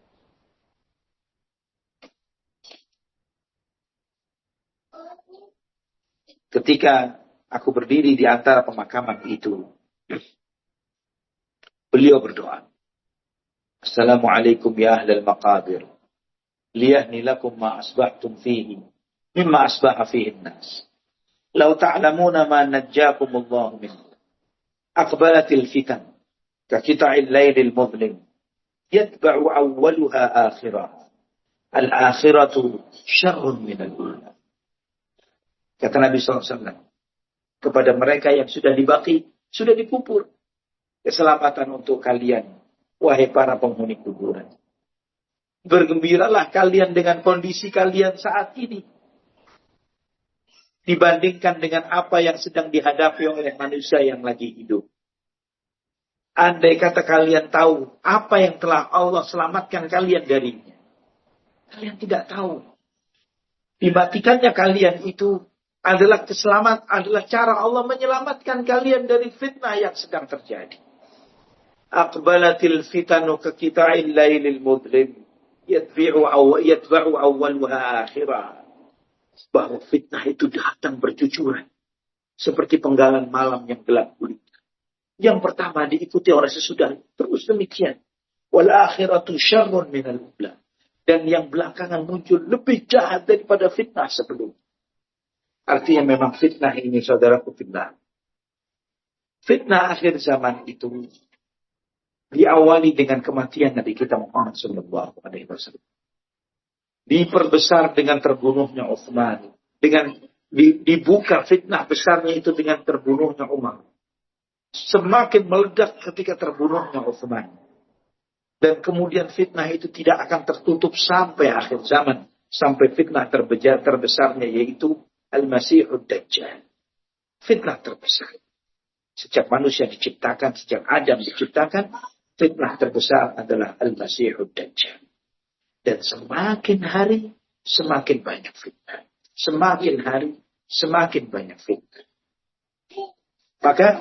Ketika aku berdiri di antara pemakaman itu, beliau berdoa, Assalamualaikum ya ahlal maqabir, liyahni lakum ma asbahtum fihi, mimma asbaha fihi an-nas. Lau ta'lamuna ma najjakum Allah min. Aqbalatil fitan, ka qita'il laylil mudlim, yatba'u awwaluha akhirah. Al-akhiratu syarrun min al-ula. Kata Nabi shallallahu alaihi wasallam kepada mereka yang sudah dibaki, sudah dikubur. Keselamatan untuk kalian, wahai para penghuni kuburan. Bergembiralah kalian dengan kondisi kalian saat ini, dibandingkan dengan apa yang sedang dihadapi oleh manusia yang lagi hidup. Andai kata kalian tahu apa yang telah Allah selamatkan kalian darinya, kalian tidak tahu. Dimatikannya kalian itu adalah keselamat, adalah cara Allah menyelamatkan kalian dari fitnah yang sedang terjadi. Aqbalatil fitanu ka qita'il lailil mudlim, yatba'u aw yatba'u awwaluha akhirah. Bahwa fitnah itu datang bercucuran seperti penggalan malam yang gelap gulita. Yang pertama diikuti oleh sesudah, terus demikian. Wal akhiratu syarrun minal ula. Dan yang belakangan muncul lebih jahat daripada fitnah sebelumnya. Artinya memang fitnah ini, saudaraku, fitnah. Fitnah akhir zaman itu diawali dengan kematian Nabi kita Muhammad Sallallahu Alaihi Wasallam. Diperbesar dengan terbunuhnya Utsman. Dengan dibuka fitnah besarnya itu dengan terbunuhnya Umar. Semakin meledak ketika terbunuhnya Utsman. Dan kemudian fitnah itu tidak akan tertutup sampai akhir zaman. Sampai fitnah terbejar, terbesarnya yaitu Al-Masihud Dajjal. Fitnah terbesar. Sejak manusia diciptakan, sejak Adam diciptakan, fitnah terbesar adalah Al-Masihud Dajjal. Dan semakin hari, semakin banyak fitnah. Semakin hari, semakin banyak fitnah. Maka,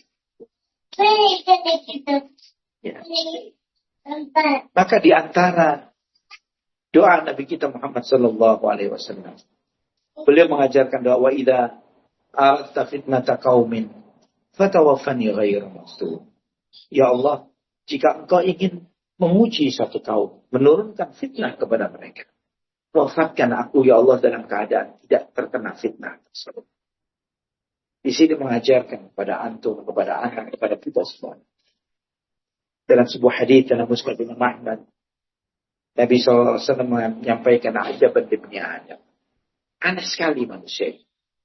ya, maka di antara doa Nabi kita Muhammad Sallallahu Alaihi Wasallam, beliau mengajarkan doa, wa idza aradta fitnata qaumin fatawaffani ghairu maftun. Ya Allah, jika engkau ingin menguji satu kaum, menurunkan fitnah kepada mereka, wafatkan aku ya Allah dalam keadaan tidak terkena fitnah tersebut. Di sini mengajarkan kepada antum, kepada anak, kepada kita semua. Dalam sebuah hadis dalam Musnad Imam Ahmad, Nabi shallallahu alaihi wasallam menyampaikan, ajaban libni Adam. Aneh sekali manusia.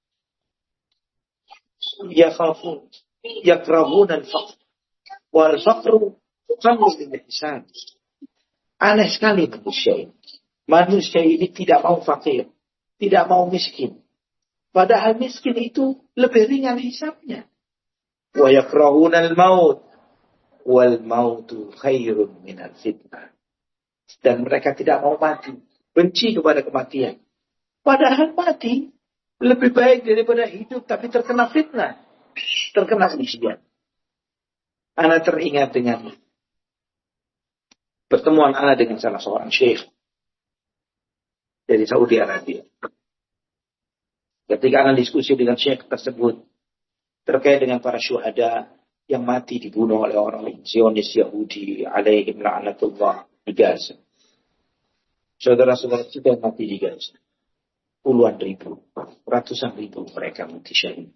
Yakhafun, yakrahun al-faqr. Wal faqru qamru bil ihsan. Aneh sekali manusia ini. Manusia ini tidak mau fakir, tidak mau miskin. Padahal miskin itu lebih ringan hisabnya. Wa yakrahun al-maut. Wal mautu khairun minal fitnah. Dan mereka tidak mau mati. Benci kepada kematian. Padahal mati lebih baik daripada hidup. Tapi terkena fitnah. Terkena ujian. Ana teringat dengan pertemuan ana dengan salah seorang syekh dari Saudi Arabia. Ketika ana diskusi dengan syekh tersebut terkait dengan para syuhada yang mati dibunuh oleh orang Zionis Yahudi alaihim la'natullah di Gaza. Saudara-saudara kita yang mati di Gaza. Puluhan ribu, ratusan ribu mereka mati syahid.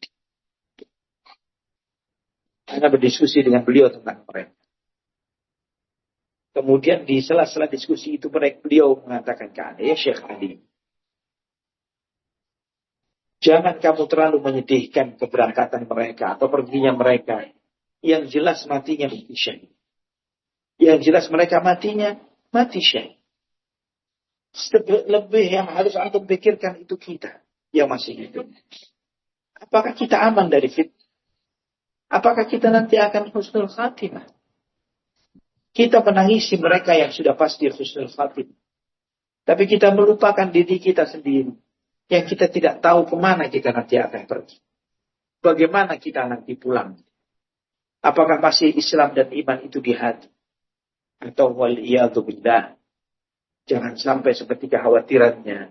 Anda berdiskusi dengan beliau tentang mereka. Kemudian di sela-sela diskusi itu beliau mengatakan ke Anda, ya Syekh Ali, jangan kamu terlalu menyedihkan keberangkatan mereka atau perginya mereka. Yang jelas matinya mati syahid. Yang jelas mereka matinya mati syahid. Lebih yang harus antum pikirkan itu kita yang masih hidup. Apakah kita aman dari fitnah? Apakah kita nanti akan husnul khatimah? Kita menangisi mereka yang sudah pasti husnul khatimah. Tapi kita melupakan diri kita sendiri. Yang kita tidak tahu kemana kita nanti akan pergi. Bagaimana kita nanti pulang. Apakah masih Islam dan iman itu di hati? Atau wal'iyadu billah. Jangan sampai seperti kekhawatirannya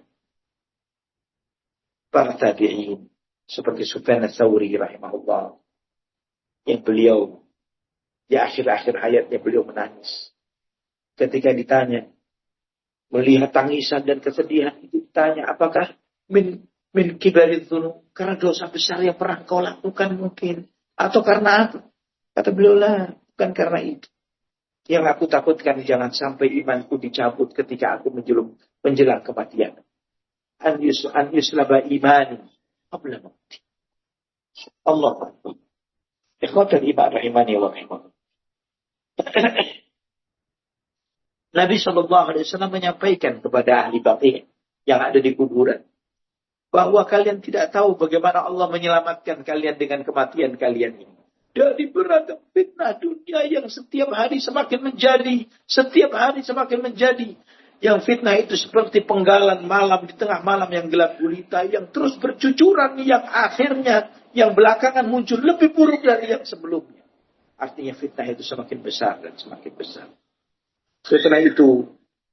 para tabi'in. Seperti Sufyan ats-Tsauri rahimahullah. Yang beliau, di akhir-akhir hayatnya beliau menangis. Ketika ditanya, melihat tangisan dan kesedihan itu ditanya, apakah min, min kibarid dzunub, karena dosa besar yang pernah kau lakukan mungkin. Atau karena apa? Kata beliau, lah, bukan karena itu. Yang aku takutkan jangan sampai imanku dicabut ketika aku menjelang, menjelang kematian. An yus an yuslaba imani qabla mauti. Allah Akbar. Ikhwatul iman rahimani wa rahimakumullah. Nabi sallallahu alaihi wasallam menyampaikan kepada ahli baqi' yang ada di kuburan bahwa kalian tidak tahu bagaimana Allah menyelamatkan kalian dengan kematian kalian ini. Dari beragam fitnah dunia yang setiap hari semakin menjadi, setiap hari semakin menjadi. Yang fitnah itu seperti penggalan malam di tengah malam yang gelap gulita, yang terus bercucuran, yang akhirnya, yang belakangan muncul lebih buruk dari yang sebelumnya. Artinya fitnah itu semakin besar dan semakin besar. Setelah itu,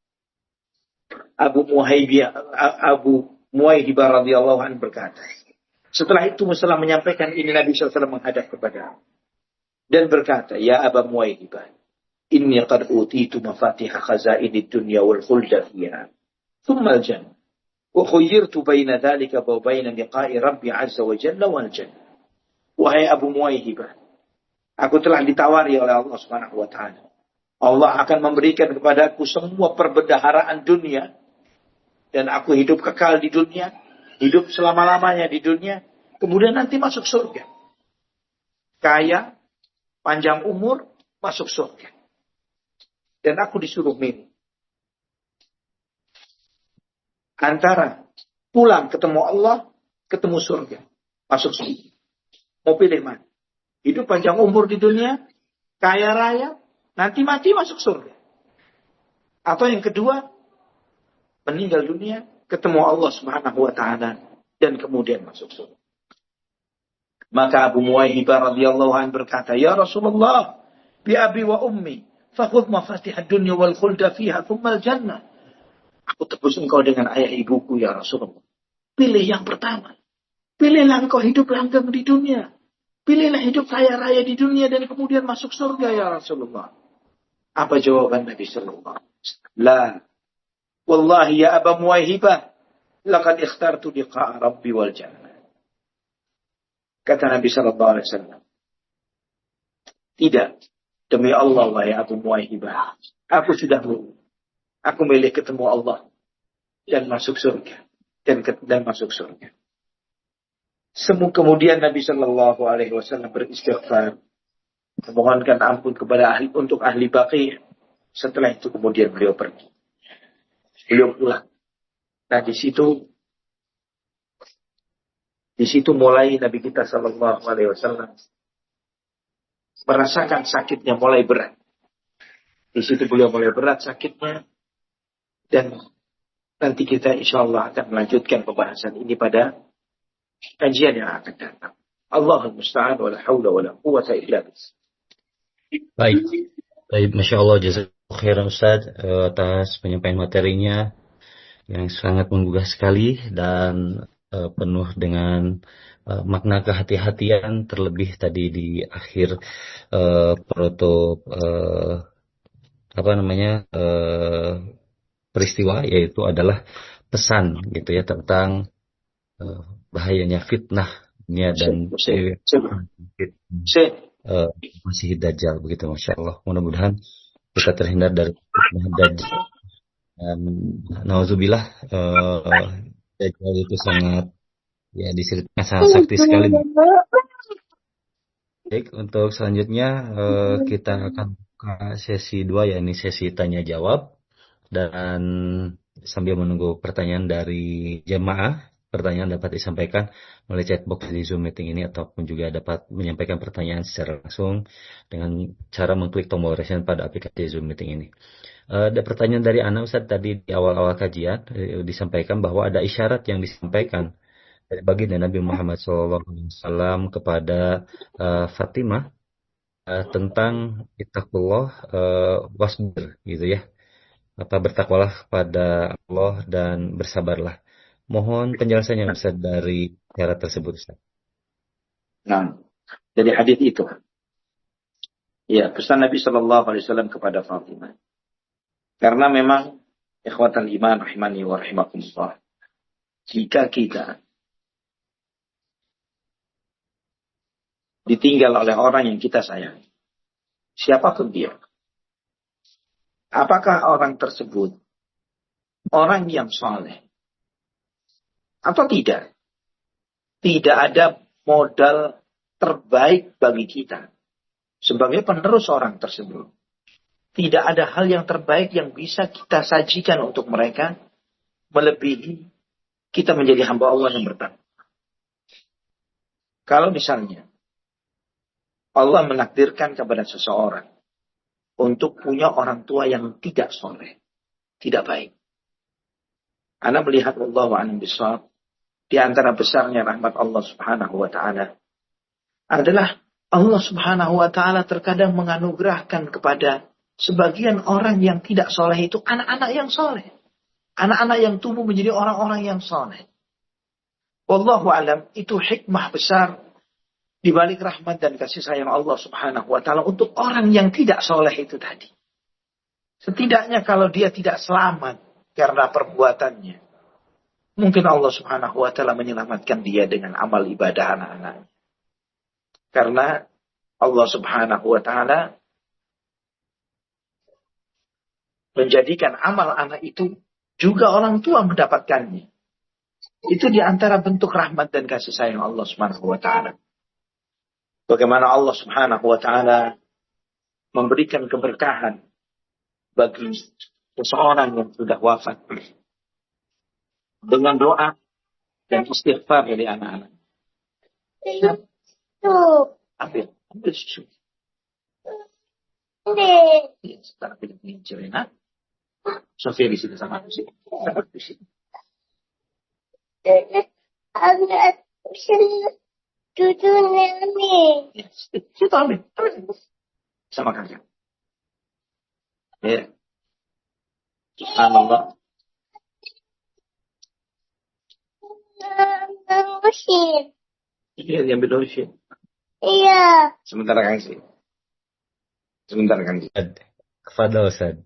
Abu Muhaibiyah, Abu Muhaibiyah radhiyallahu anhu berkata, setelah itu Muhammad menyampaikan ini, Nabi shallallahu alaihi wasallam menghadap kepada dan berkata, ya Aba Muwaihibah, inni qad utitu mafatihah khazainid dunya wal khulda fiha, thumma al-jannah. Wa khuyyirtu baina dzalika wa baina liqa'i Rabbi 'azza wa jalla wal jannah. Wahai Abu Muwaihibah, aku telah ditawari oleh Allah Subhanahu wa taala. Allah akan memberikan kepadaku semua perbendaharaan dunia dan aku hidup kekal di dunia, hidup selama-lamanya di dunia, kemudian nanti masuk surga. Kaya, panjang umur, masuk surga. Dan aku disuruh milih antara pulang ketemu Allah, ketemu surga, masuk surga. Mau pilih mana? Hidup panjang umur di dunia, kaya raya, nanti mati masuk surga. Atau yang kedua, meninggal dunia, ketemu Allah Subhanahu wa taala dan kemudian masuk surga. Maka Abu Muwaihibah radhiyallahu anhu berkata, "Ya Rasulullah, bi abi wa ummi, fakhudh mafatihad dunya wal khulda fiha thumma al jannah." Aku tebus engkau dengan ayah ibuku ya Rasulullah. Pilih yang pertama. Pilihlah engkau hidup langgeng di dunia. Pilihlah hidup kaya raya di dunia dan kemudian masuk surga ya Rasulullah. Apa jawaban Nabi sallallahu alaihi wasallam? La. Wallahi ya Aba Muwaihibah, laqad ikhtartu liqa'a Rabbi wal jannah. Kata Nabi sallallahu alaihi wasallam, tidak, demi Allah wahai Abu Muwaihibah, aku sudah milih. Aku milih ketemu Allah dan masuk surga dan dan masuk surga. Semu kemudian Nabi sallallahu alaihi wasallam beristighfar, memohonkan ampun kepada ahli untuk ahli Baqi'. Setelah itu kemudian beliau pergi. Beliau pulang. Nah di situ di situ mulai Nabi kita sallallahu alaihi wasallam merasakan sakitnya mulai berat. Di situ beliau mulai berat sakitnya. Dan nanti kita insya Allah akan melanjutkan pembahasan ini pada kajian yang akan datang. Allahumma musta'an wa la hawla wa la quwwata illa billah. Baik, baik, masya Allah, jazakallahu khairan Ustaz atas penyampaian materinya yang sangat menggugah sekali dan uh, penuh dengan uh, makna kehati-hatian, terlebih tadi di akhir uh, penutup uh, apa namanya uh, peristiwa, yaitu adalah pesan gitu ya tentang uh, bahayanya fitnahnya dan uh, Masih Dajjal begitu, masya Allah. Mudah-mudahan kita terhindar dari fitnah Dajjal dan nauzubillah, uh, Dajjal itu sangat ya diceritakan sangat sakti sekali. Baik, untuk selanjutnya uh, kita akan buka sesi dua, yakni sesi tanya jawab. Dan sambil menunggu pertanyaan dari jemaah, pertanyaan dapat disampaikan melalui chatbox di Zoom meeting ini, ataupun juga dapat menyampaikan pertanyaan secara langsung dengan cara mengklik tombol raise hand pada aplikasi Zoom meeting ini. Uh, ada pertanyaan dari Ana Ustaz, tadi di awal-awal kajian uh, disampaikan bahwa ada isyarat yang disampaikan dari baginda Nabi Muhammad shallallahu alaihi wasallam kepada uh, Fatimah uh, tentang ittaqullah uh, wasbir gitu ya. Apa bertakwalah kepada Allah dan bersabarlah. Mohon penjelasannya Ustaz dari syarat tersebut Ustaz. Nah, dari hadis itu, ya pesan Nabi Shallallahu Alaihi Wasallam kepada Fatimah. Karena memang ikhwatal iman rahimani wa rahimakumullah, jika kita ditinggal oleh orang yang kita sayangi, siapapun dia, apakah orang tersebut orang yang saleh atau tidak? Tidak ada modal terbaik bagi kita sebagai penerus orang tersebut. Tidak ada hal yang terbaik yang bisa kita sajikan untuk mereka melebihi kita menjadi hamba Allah yang bertakwa. Kalau misalnya Allah menakdirkan kepada seseorang untuk punya orang tua yang tidak soleh, tidak baik. Ana melihat wallahu a'lam bishawab, di antara besarnya rahmat Allah Subhanahu wa taala adalah Allah Subhanahu wa taala terkadang menganugerahkan kepada sebagian orang yang tidak soleh itu anak-anak yang soleh. Anak-anak yang tumbuh menjadi orang-orang yang soleh. Wallahu a'lam, itu hikmah besar di balik rahmat dan kasih sayang Allah Subhanahu wa taala untuk orang yang tidak soleh itu tadi. Setidaknya kalau dia tidak selamat karena perbuatannya, Mungkin Allah Subhanahu wa taala menyelamatkan dia dengan amal ibadah anak-anak. Karena Allah Subhanahu wa taala menjadikan amal anak itu juga orang tua mendapatkannya. Itu di antara bentuk rahmat dan kasih sayang Allah Subhanahu wa taala. Bagaimana Allah Subhanahu wa taala memberikan keberkahan bagi seseorang yang sudah wafat dengan doa dan istighfar dari anak-anak. Ambil, ambil susu. Ya, sekarang pilih Cerena. Sofia di sini sama aku sih. Di sini. Ya, situ ambil, ambil. Sama kakak. Ya. Subhanallah. Iya, diambil dulu sih. Iya. Sebentar Kang sih. Sebentar Kang. Kepada Ustaz.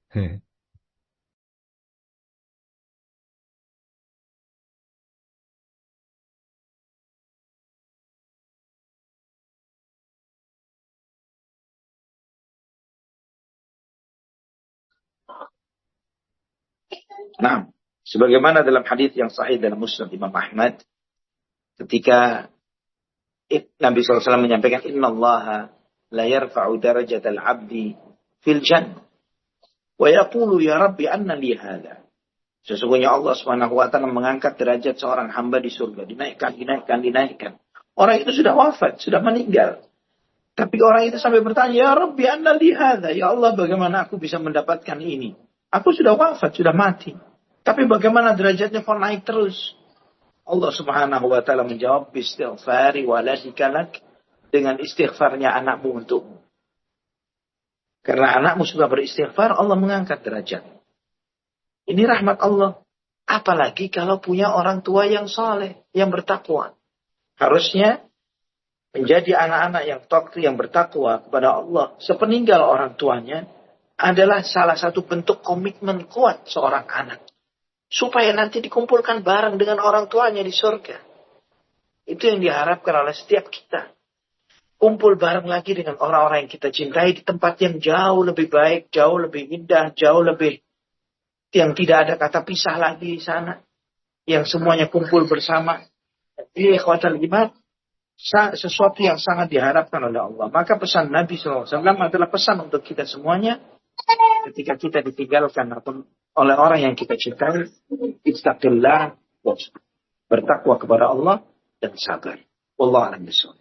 Nah, sebagaimana dalam hadis yang sahih dalam Musnad Imam Ahmad, ketika Nabi shallallahu alaihi wasallam menyampaikan, Inna allaha la yarfa'u darajatal abdi fil jannah. Wa yaqulu ya Rabbi anna li hadha. Sesungguhnya Allah subhanahu wa ta'ala mengangkat derajat seorang hamba di surga. Dinaikkan, dinaikkan, dinaikkan. Orang itu sudah wafat, sudah meninggal. Tapi orang itu sampai bertanya, ya Rabbi anna li hadha. Ya Allah, bagaimana aku bisa mendapatkan ini? Aku sudah wafat, sudah mati. Tapi bagaimana derajatnya kok naik terus? Allah subhanahu wa ta'ala menjawab, Bistighfari waladika lak. Dengan istighfarnya anakmu untukmu. Karena anakmu sudah beristighfar, Allah mengangkat derajat. Ini rahmat Allah. Apalagi kalau punya orang tua yang saleh, yang bertakwa. Harusnya menjadi anak-anak yang takwa, yang bertakwa kepada Allah sepeninggal orang tuanya adalah salah satu bentuk komitmen kuat seorang anak. Supaya nanti dikumpulkan bareng dengan orang tuanya di surga. Itu yang diharapkan oleh setiap kita. Kumpul bareng lagi dengan orang-orang yang kita cintai di tempat yang jauh lebih baik, jauh lebih indah, jauh lebih yang tidak ada kata pisah lagi di sana. Yang semuanya kumpul bersama. Ini ikhwatal iman, sesuatu yang sangat diharapkan oleh Allah. Maka pesan Nabi shallallahu alaihi wasallam adalah pesan untuk kita semuanya. Ketika kita ditinggalkan atau oleh orang yang kita cintai, istaqillah, bertakwa kepada Allah dan sabar. Wallahu a'lam bishawab.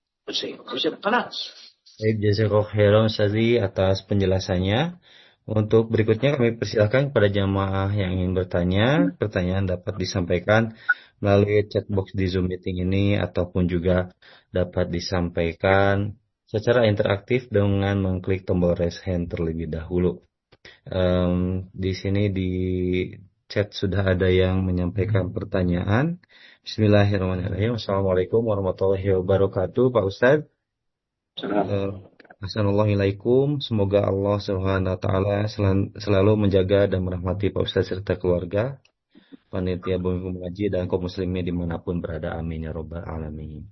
Baik, jazakallahu khairan Ustazi atas penjelasannya. Untuk berikutnya kami persilakan kepada jamaah yang ingin bertanya. Pertanyaan dapat disampaikan melalui chatbox di Zoom meeting ini ataupun juga dapat disampaikan secara interaktif dengan mengklik tombol raise hand terlebih dahulu. Um, di sini di chat sudah ada yang menyampaikan pertanyaan. Bismillahirrahmanirrahim. Assalamualaikum warahmatullahi wabarakatuh, Pak Ustadz. Uh, Assalamualaikum. Semoga Allah Subhanahu wa taala selalu menjaga dan merahmati Pak Ustadz serta keluarga, panitia Bumi Mengaji dan kaum muslimin dimanapun berada. Amin ya robbal alamin.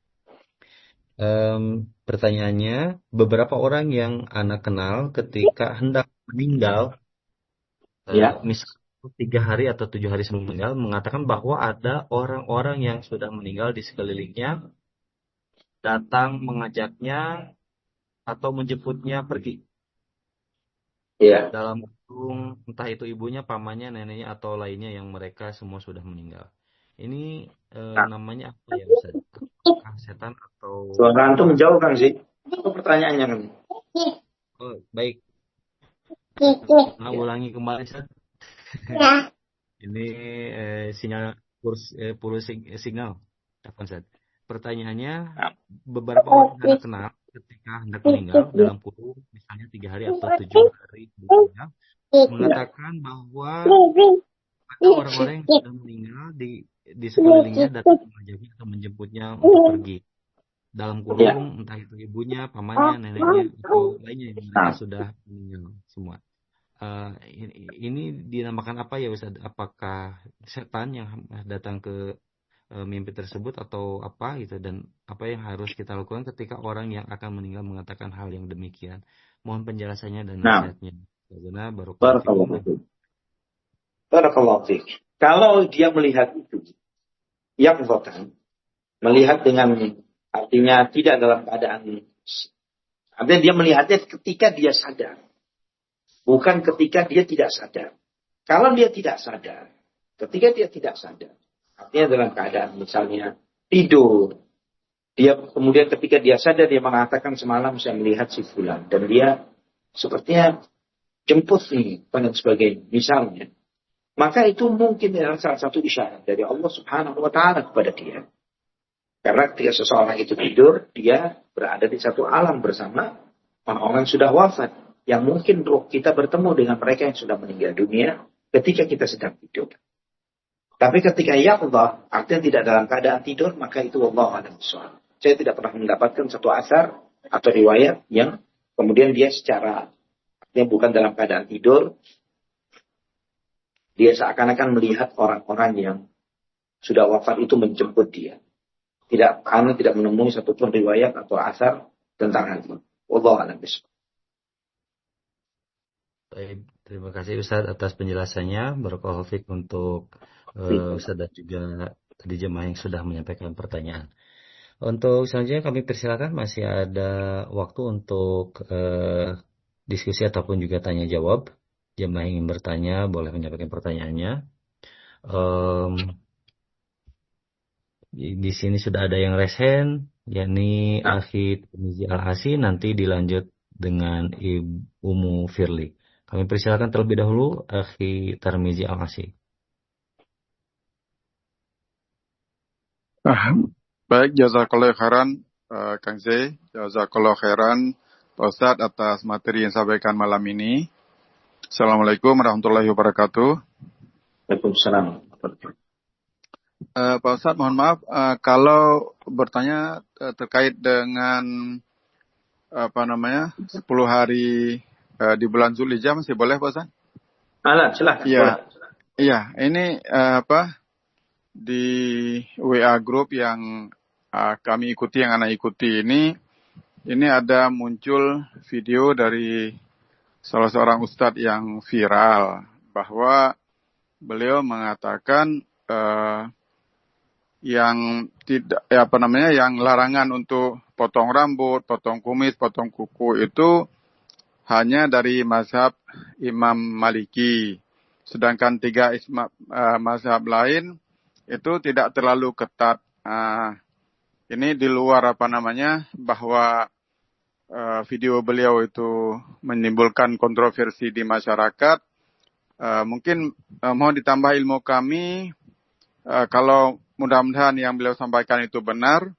Um, pertanyaannya, beberapa orang yang anak kenal ketika hendak meninggal, Ya. uh, misalnya tiga hari atau tujuh hari sebelum meninggal, mengatakan bahwa ada orang-orang yang sudah meninggal di sekelilingnya datang mengajaknya atau menjemputnya pergi. Ya. Dalam kurung, entah itu ibunya, pamannya, neneknya, atau lainnya yang mereka semua sudah meninggal. Ini eh, Nah. namanya apa ya Ustaz? Apakah setan atau... Suara antum menjauh kan sih? Itu pertanyaannya kan? Oh, baik. Nah, ulangi kembali Ustaz. Ini eh, sinyal pulus, eh, pulus signal. Apa Ustaz? Pertanyaannya, Nah. beberapa orang anak kenal ketika hendak meninggal dalam kurung misalnya tiga hari atau tujuh hari meninggal, mengatakan bahwa ada orang-orang yang sudah meninggal di di sekelilingnya datang mengajaknya atau menjemputnya untuk pergi dalam kurung, entah itu ibunya, pamannya, neneknya atau lainnya yang mereka sudah meninggal semua. uh, ini, ini dinamakan apa ya Ustaz? Apakah setan yang datang ke uh, mimpi tersebut atau apa gitu, dan apa yang harus kita lakukan ketika orang yang akan meninggal mengatakan hal yang demikian? Mohon penjelasannya dan Nah, nasihatnya. Karena barakallahu fikum. barakallahu fiik. Barakallahu fiik. Kalau dia melihat itu, yang votan, melihat dengan artinya tidak dalam keadaan, artinya dia melihatnya ketika dia sadar, bukan ketika dia tidak sadar. Kalau dia tidak sadar, ketika dia tidak sadar, artinya dalam keadaan misalnya tidur, dia kemudian ketika dia sadar dia mengatakan semalam saya melihat si fulan dan dia sepertinya jemput nih dan sebagainya misalnya, maka itu mungkin adalah salah satu isyarat dari Allah Subhanahu wa taala kepada dia. Karena ketika seseorang itu tidur, dia berada di satu alam bersama orang-orang yang sudah wafat, yang mungkin roh kita bertemu dengan mereka yang sudah meninggal dunia ketika kita sedang tidur. Tapi ketika ya Allah, artinya tidak dalam keadaan tidur, maka itu Allah a'lam bishawab. Saya tidak pernah mendapatkan satu asar atau riwayat yang kemudian dia secara artinya bukan dalam keadaan tidur, dia seakan-akan melihat orang-orang yang sudah wafat itu menjemput dia. Tidak, karena tidak menemui satupun riwayat atau asar tentang hal itu. Wallahu a'lam bishawab. Baik, terima kasih Ustaz atas penjelasannya. Barakallahu fiik untuk uh, Ustaz dan juga tadi jemaah yang sudah menyampaikan pertanyaan. Untuk selanjutnya kami persilakan, masih ada waktu untuk uh, diskusi ataupun juga tanya jawab. Jemaah yang ingin bertanya boleh menyampaikan pertanyaannya. Um, di, di sini sudah ada yang resen, yakni Nah, Akhi Tirmizi Al-Asi, nanti dilanjut dengan Ibu Umu Firly. Kami persilakan terlebih dahulu Akhi Tirmizi Al-Asi. Ah, baik, jazakallahu khairan uh, Kang Zai, jazakallahu khairan Pak Ustadz atas materi yang disampaikan malam ini. Assalamualaikum warahmatullahi wabarakatuh. Waalaikumsalam. Uh, Pak Ustadz, mohon maaf uh, kalau bertanya uh, terkait dengan apa namanya sepuluh hari uh, di bulan Zulhijjah, masih boleh Pak Ustadz? Alah, silakan. Iya, iya. Ini uh, apa? Di W A group yang uh, kami ikuti, yang anak ikuti ini, ini ada muncul video dari salah seorang ustadz yang viral bahwa beliau mengatakan uh, yang tidak, ya apa namanya, yang larangan untuk potong rambut, potong kumis, potong kuku itu hanya dari mazhab Imam Maliki, sedangkan tiga isma, uh, mazhab lain itu tidak terlalu ketat. Nah, ini di luar apa namanya bahwa uh, video beliau itu menimbulkan kontroversi di masyarakat. Uh, mungkin uh, mohon ditambah ilmu kami uh, kalau mudah-mudahan yang beliau sampaikan itu benar.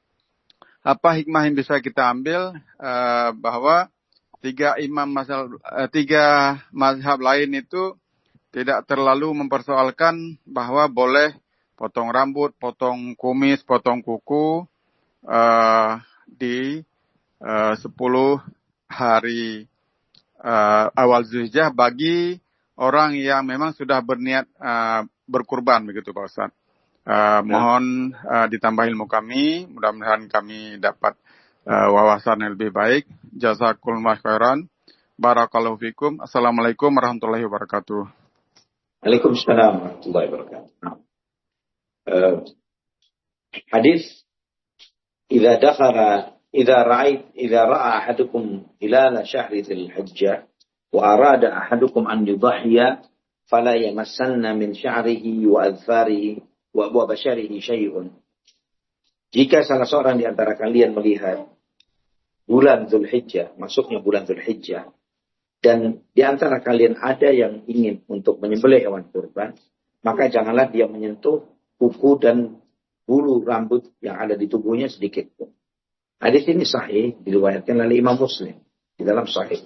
Apa hikmah yang bisa kita ambil uh, bahwa tiga imam mazhab, uh, tiga mazhab lain itu tidak terlalu mempersoalkan bahwa boleh potong rambut, potong kumis, potong kuku uh, di uh, sepuluh hari uh, awal Zulhijjah bagi orang yang memang sudah berniat uh, berkurban, begitu Pak Ustaz. Uh, mohon uh, ditambah ilmu kami, mudah-mudahan kami dapat uh, wawasan yang lebih baik. Jazakumullah khairan. Barakallahu fikum. Assalamualaikum warahmatullahi wabarakatuh. Waalaikumsalam warahmatullahi wabarakatuh. Uh, hadis إذا دخل إذا رأيت إذا رأى أحدكم هلال شهر ذي الحجة وأراد أحدكم أن يضحي فلا يمسن من شعره وأظفاره وبشره شيء. Jika salah seorang di antara kalian melihat bulan Zulhijjah, masuknya bulan Zulhijjah, dan di antara kalian ada yang ingin untuk menyembelih hewan kurban, maka janganlah dia menyentuh kuku dan bulu rambut yang ada di tubuhnya sedikit pun. Hadis ini sahih, diriwayatkan oleh Imam Muslim di dalam sahih.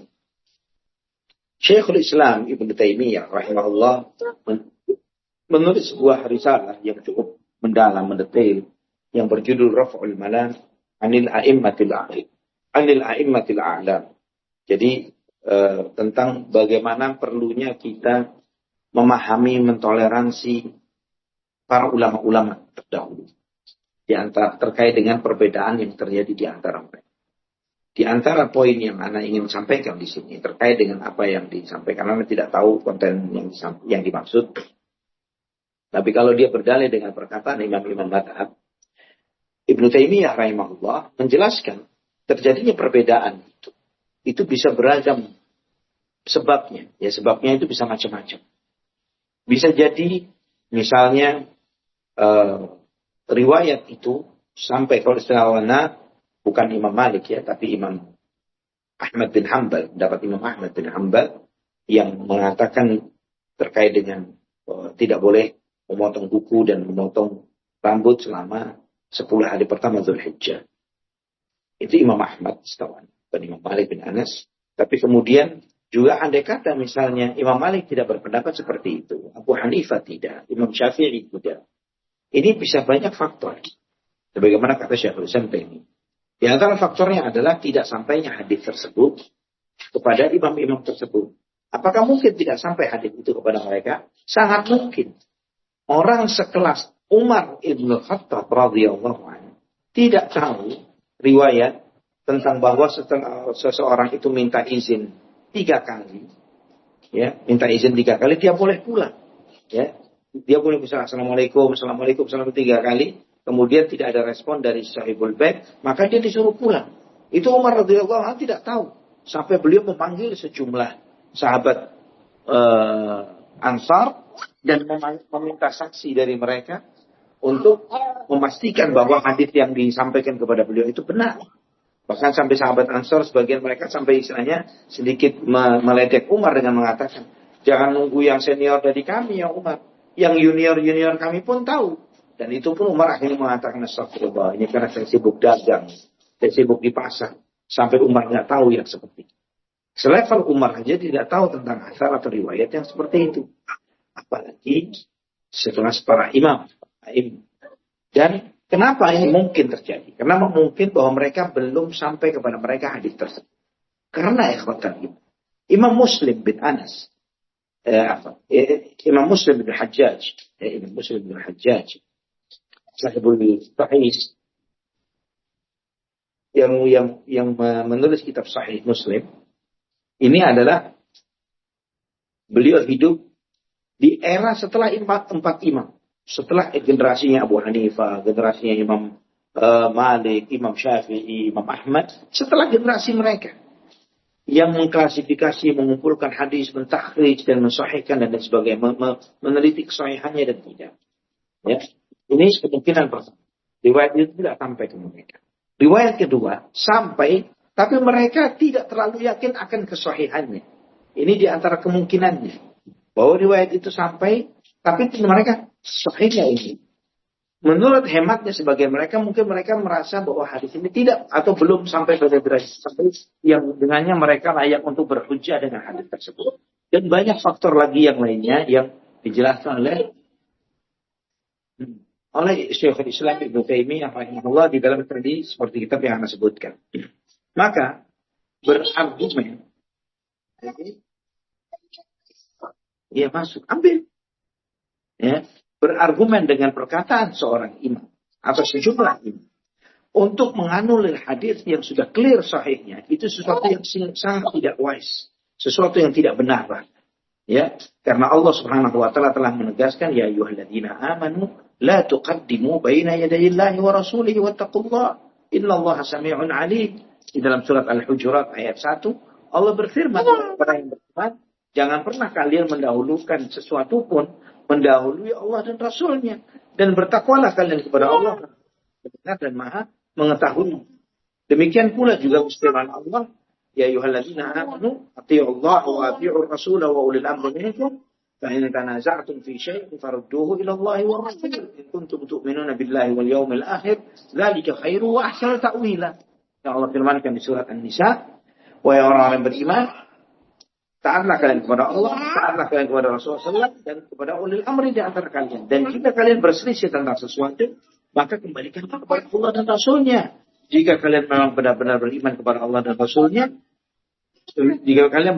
Syekhul Islam Ibnu Taimiyah rahimahullah menulis sebuah risalah yang cukup mendalam, mendetail, yang berjudul Raf'ul Malam anil a'immatil a'lam. Anil a'immatil a'lam. Jadi uh, tentang bagaimana perlunya kita memahami, mentoleransi para ulama-ulama terdahulu di antara terkait dengan perbedaan yang terjadi di antara mereka. Di antara poin yang Anda ingin sampaikan di sini terkait dengan apa yang disampaikan, Anda tidak tahu konten yang yang dimaksud. Tapi kalau dia berdalil dengan perkataan imam-imam mazhab, Ibnu Taimiyah rahimahullah menjelaskan terjadinya perbedaan itu. Itu bisa beragam sebabnya. Ya, sebabnya itu bisa macam-macam. Bisa jadi misalnya uh, riwayat itu sampai kalau istilahnya bukan Imam Malik ya, tapi Imam Ahmad bin Hanbal, dapat Imam Ahmad bin Hanbal yang mengatakan terkait dengan uh, tidak boleh memotong kuku dan memotong rambut selama sepuluh hari pertama Dzulhijjah. Itu Imam Ahmad setawan, bukan Imam Malik bin Anas. Tapi kemudian juga andai kata misalnya Imam Malik tidak berpendapat seperti itu, Abu Hanifah tidak, Imam Syafi'i tidak. Ini bisa banyak faktor. Sebagaimana kata Syekhul Islam Taimiyah. Di antara faktornya adalah tidak sampainya hadis tersebut kepada imam-imam tersebut. Apakah mungkin tidak sampai hadis itu kepada mereka? Sangat mungkin. Orang sekelas Umar ibn Khattab radhiyallahu anhu tidak tahu riwayat tentang bahwa setelah seseorang itu minta izin tiga kali, ya, minta izin tiga kali dia boleh pulang, ya. Dia boleh misalnya assalamualaikum, assalamualaikum, assalamualaikum tiga kali, kemudian tidak ada respon dari sahibul bait, maka dia disuruh pulang. Itu Umar radhiyallahu anhu tidak tahu sampai beliau memanggil sejumlah sahabat uh, Ansar dan meminta saksi dari mereka untuk memastikan bahwa hadis yang disampaikan kepada beliau itu benar. Bahkan sampai sahabat Ansar sebagian mereka sampai istilahnya sedikit meledek Umar dengan mengatakan, jangan nunggu yang senior dari kami ya Umar. Yang junior-junior kami pun tahu. Dan itu pun Umar akhirnya mengatakan, astagfirullah, ini karena saya sibuk dagang, saya sibuk di pasar. Sampai Umar nggak tahu yang seperti itu. Selevel Umar aja tidak tahu tentang asal atau riwayat yang seperti itu. Apalagi setelah para imam. Dan kenapa ini mungkin terjadi? Karena mungkin bahwa mereka belum sampai kepada mereka hadis tersebut. Karena ikhwatan Imam Muslim bin Anas, Eh, apa? Eh, Imam Muslim bin Hajjaj, eh, Imam Muslim bin Hajjaj, sahibul Sahih, yang yang yang menulis kitab Sahih Muslim, ini adalah beliau hidup di era setelah empat, empat imam, setelah generasinya Abu Hanifah, generasinya Imam uh, Malik, Imam Syafi'i, Imam Ahmad, setelah generasi mereka. Yang mengklasifikasi, mengumpulkan hadis, mentakhrij dan mensahihkan dan lain sebagainya, meneliti kesahihannya dan tidak. Ya, ini kemungkinan pertama. Riwayat itu tidak sampai ke mereka. Riwayat kedua sampai, tapi mereka tidak terlalu yakin akan kesahihannya. Ini di antara kemungkinannya bahwa riwayat itu sampai, tapi mereka sahihnya ini. Menurut hematnya sebagian mereka, mungkin mereka merasa bahwa hadis ini tidak atau belum sampai pada derajat sampai yang dengannya mereka layak untuk berhujjah dengan hadis tersebut. Dan banyak faktor lagi yang lainnya yang dijelaskan oleh oleh Syekhul Islam Ibnu Taimiyah rahimahullah di dalam tadi seperti kitab yang Anda sebutkan. Maka berargumen, ya masuk, ambil, ya. Berargumen dengan perkataan seorang imam atau sejumlah imam untuk menganulir hadis yang sudah clear sahihnya, itu sesuatu yang sangat tidak wise, sesuatu yang tidak benar, ya, karena Allah Subhanahu wa taala telah menegaskan, ya ayyuhalladzina amanu la tuqaddimu baina yadayillahi wa rasulihi wattaqullah innallaha samii'un 'aliim. Di dalam surat Al-Hujurat ayat satu, Allah berfirman kepada yang beriman, jangan pernah kalian mendahulukan sesuatu pun mendahului Allah dan Rasulnya. Dan bertakwalah kalian kepada Allah benar dan maha mengetahui. Demikian pula juga firman Allah, ya ayyuhalladzina amanu atti'ullaha wa atti'ur rasul wa ulil amri minkum fa in tanaza'tum fi syai'in farudduhu ila Allahi war rasul in kuntum tu'minuna billahi wal yawmil akhir dzalika khairu wa ahsanu ta'wila. Yang Allah firmankan di surat An-Nisa, wahai orang yang beriman, taatlah kalian kepada Allah, taatlah kalian kepada Rasulullah sallallahu alaihi wasallam dan kepada ulil amri di antara kalian. Dan jika kalian berselisih tentang sesuatu, maka kembalikanlah kepada Allah dan Rasulnya. Jika kalian memang benar-benar beriman kepada Allah dan Rasulnya, Jika kalian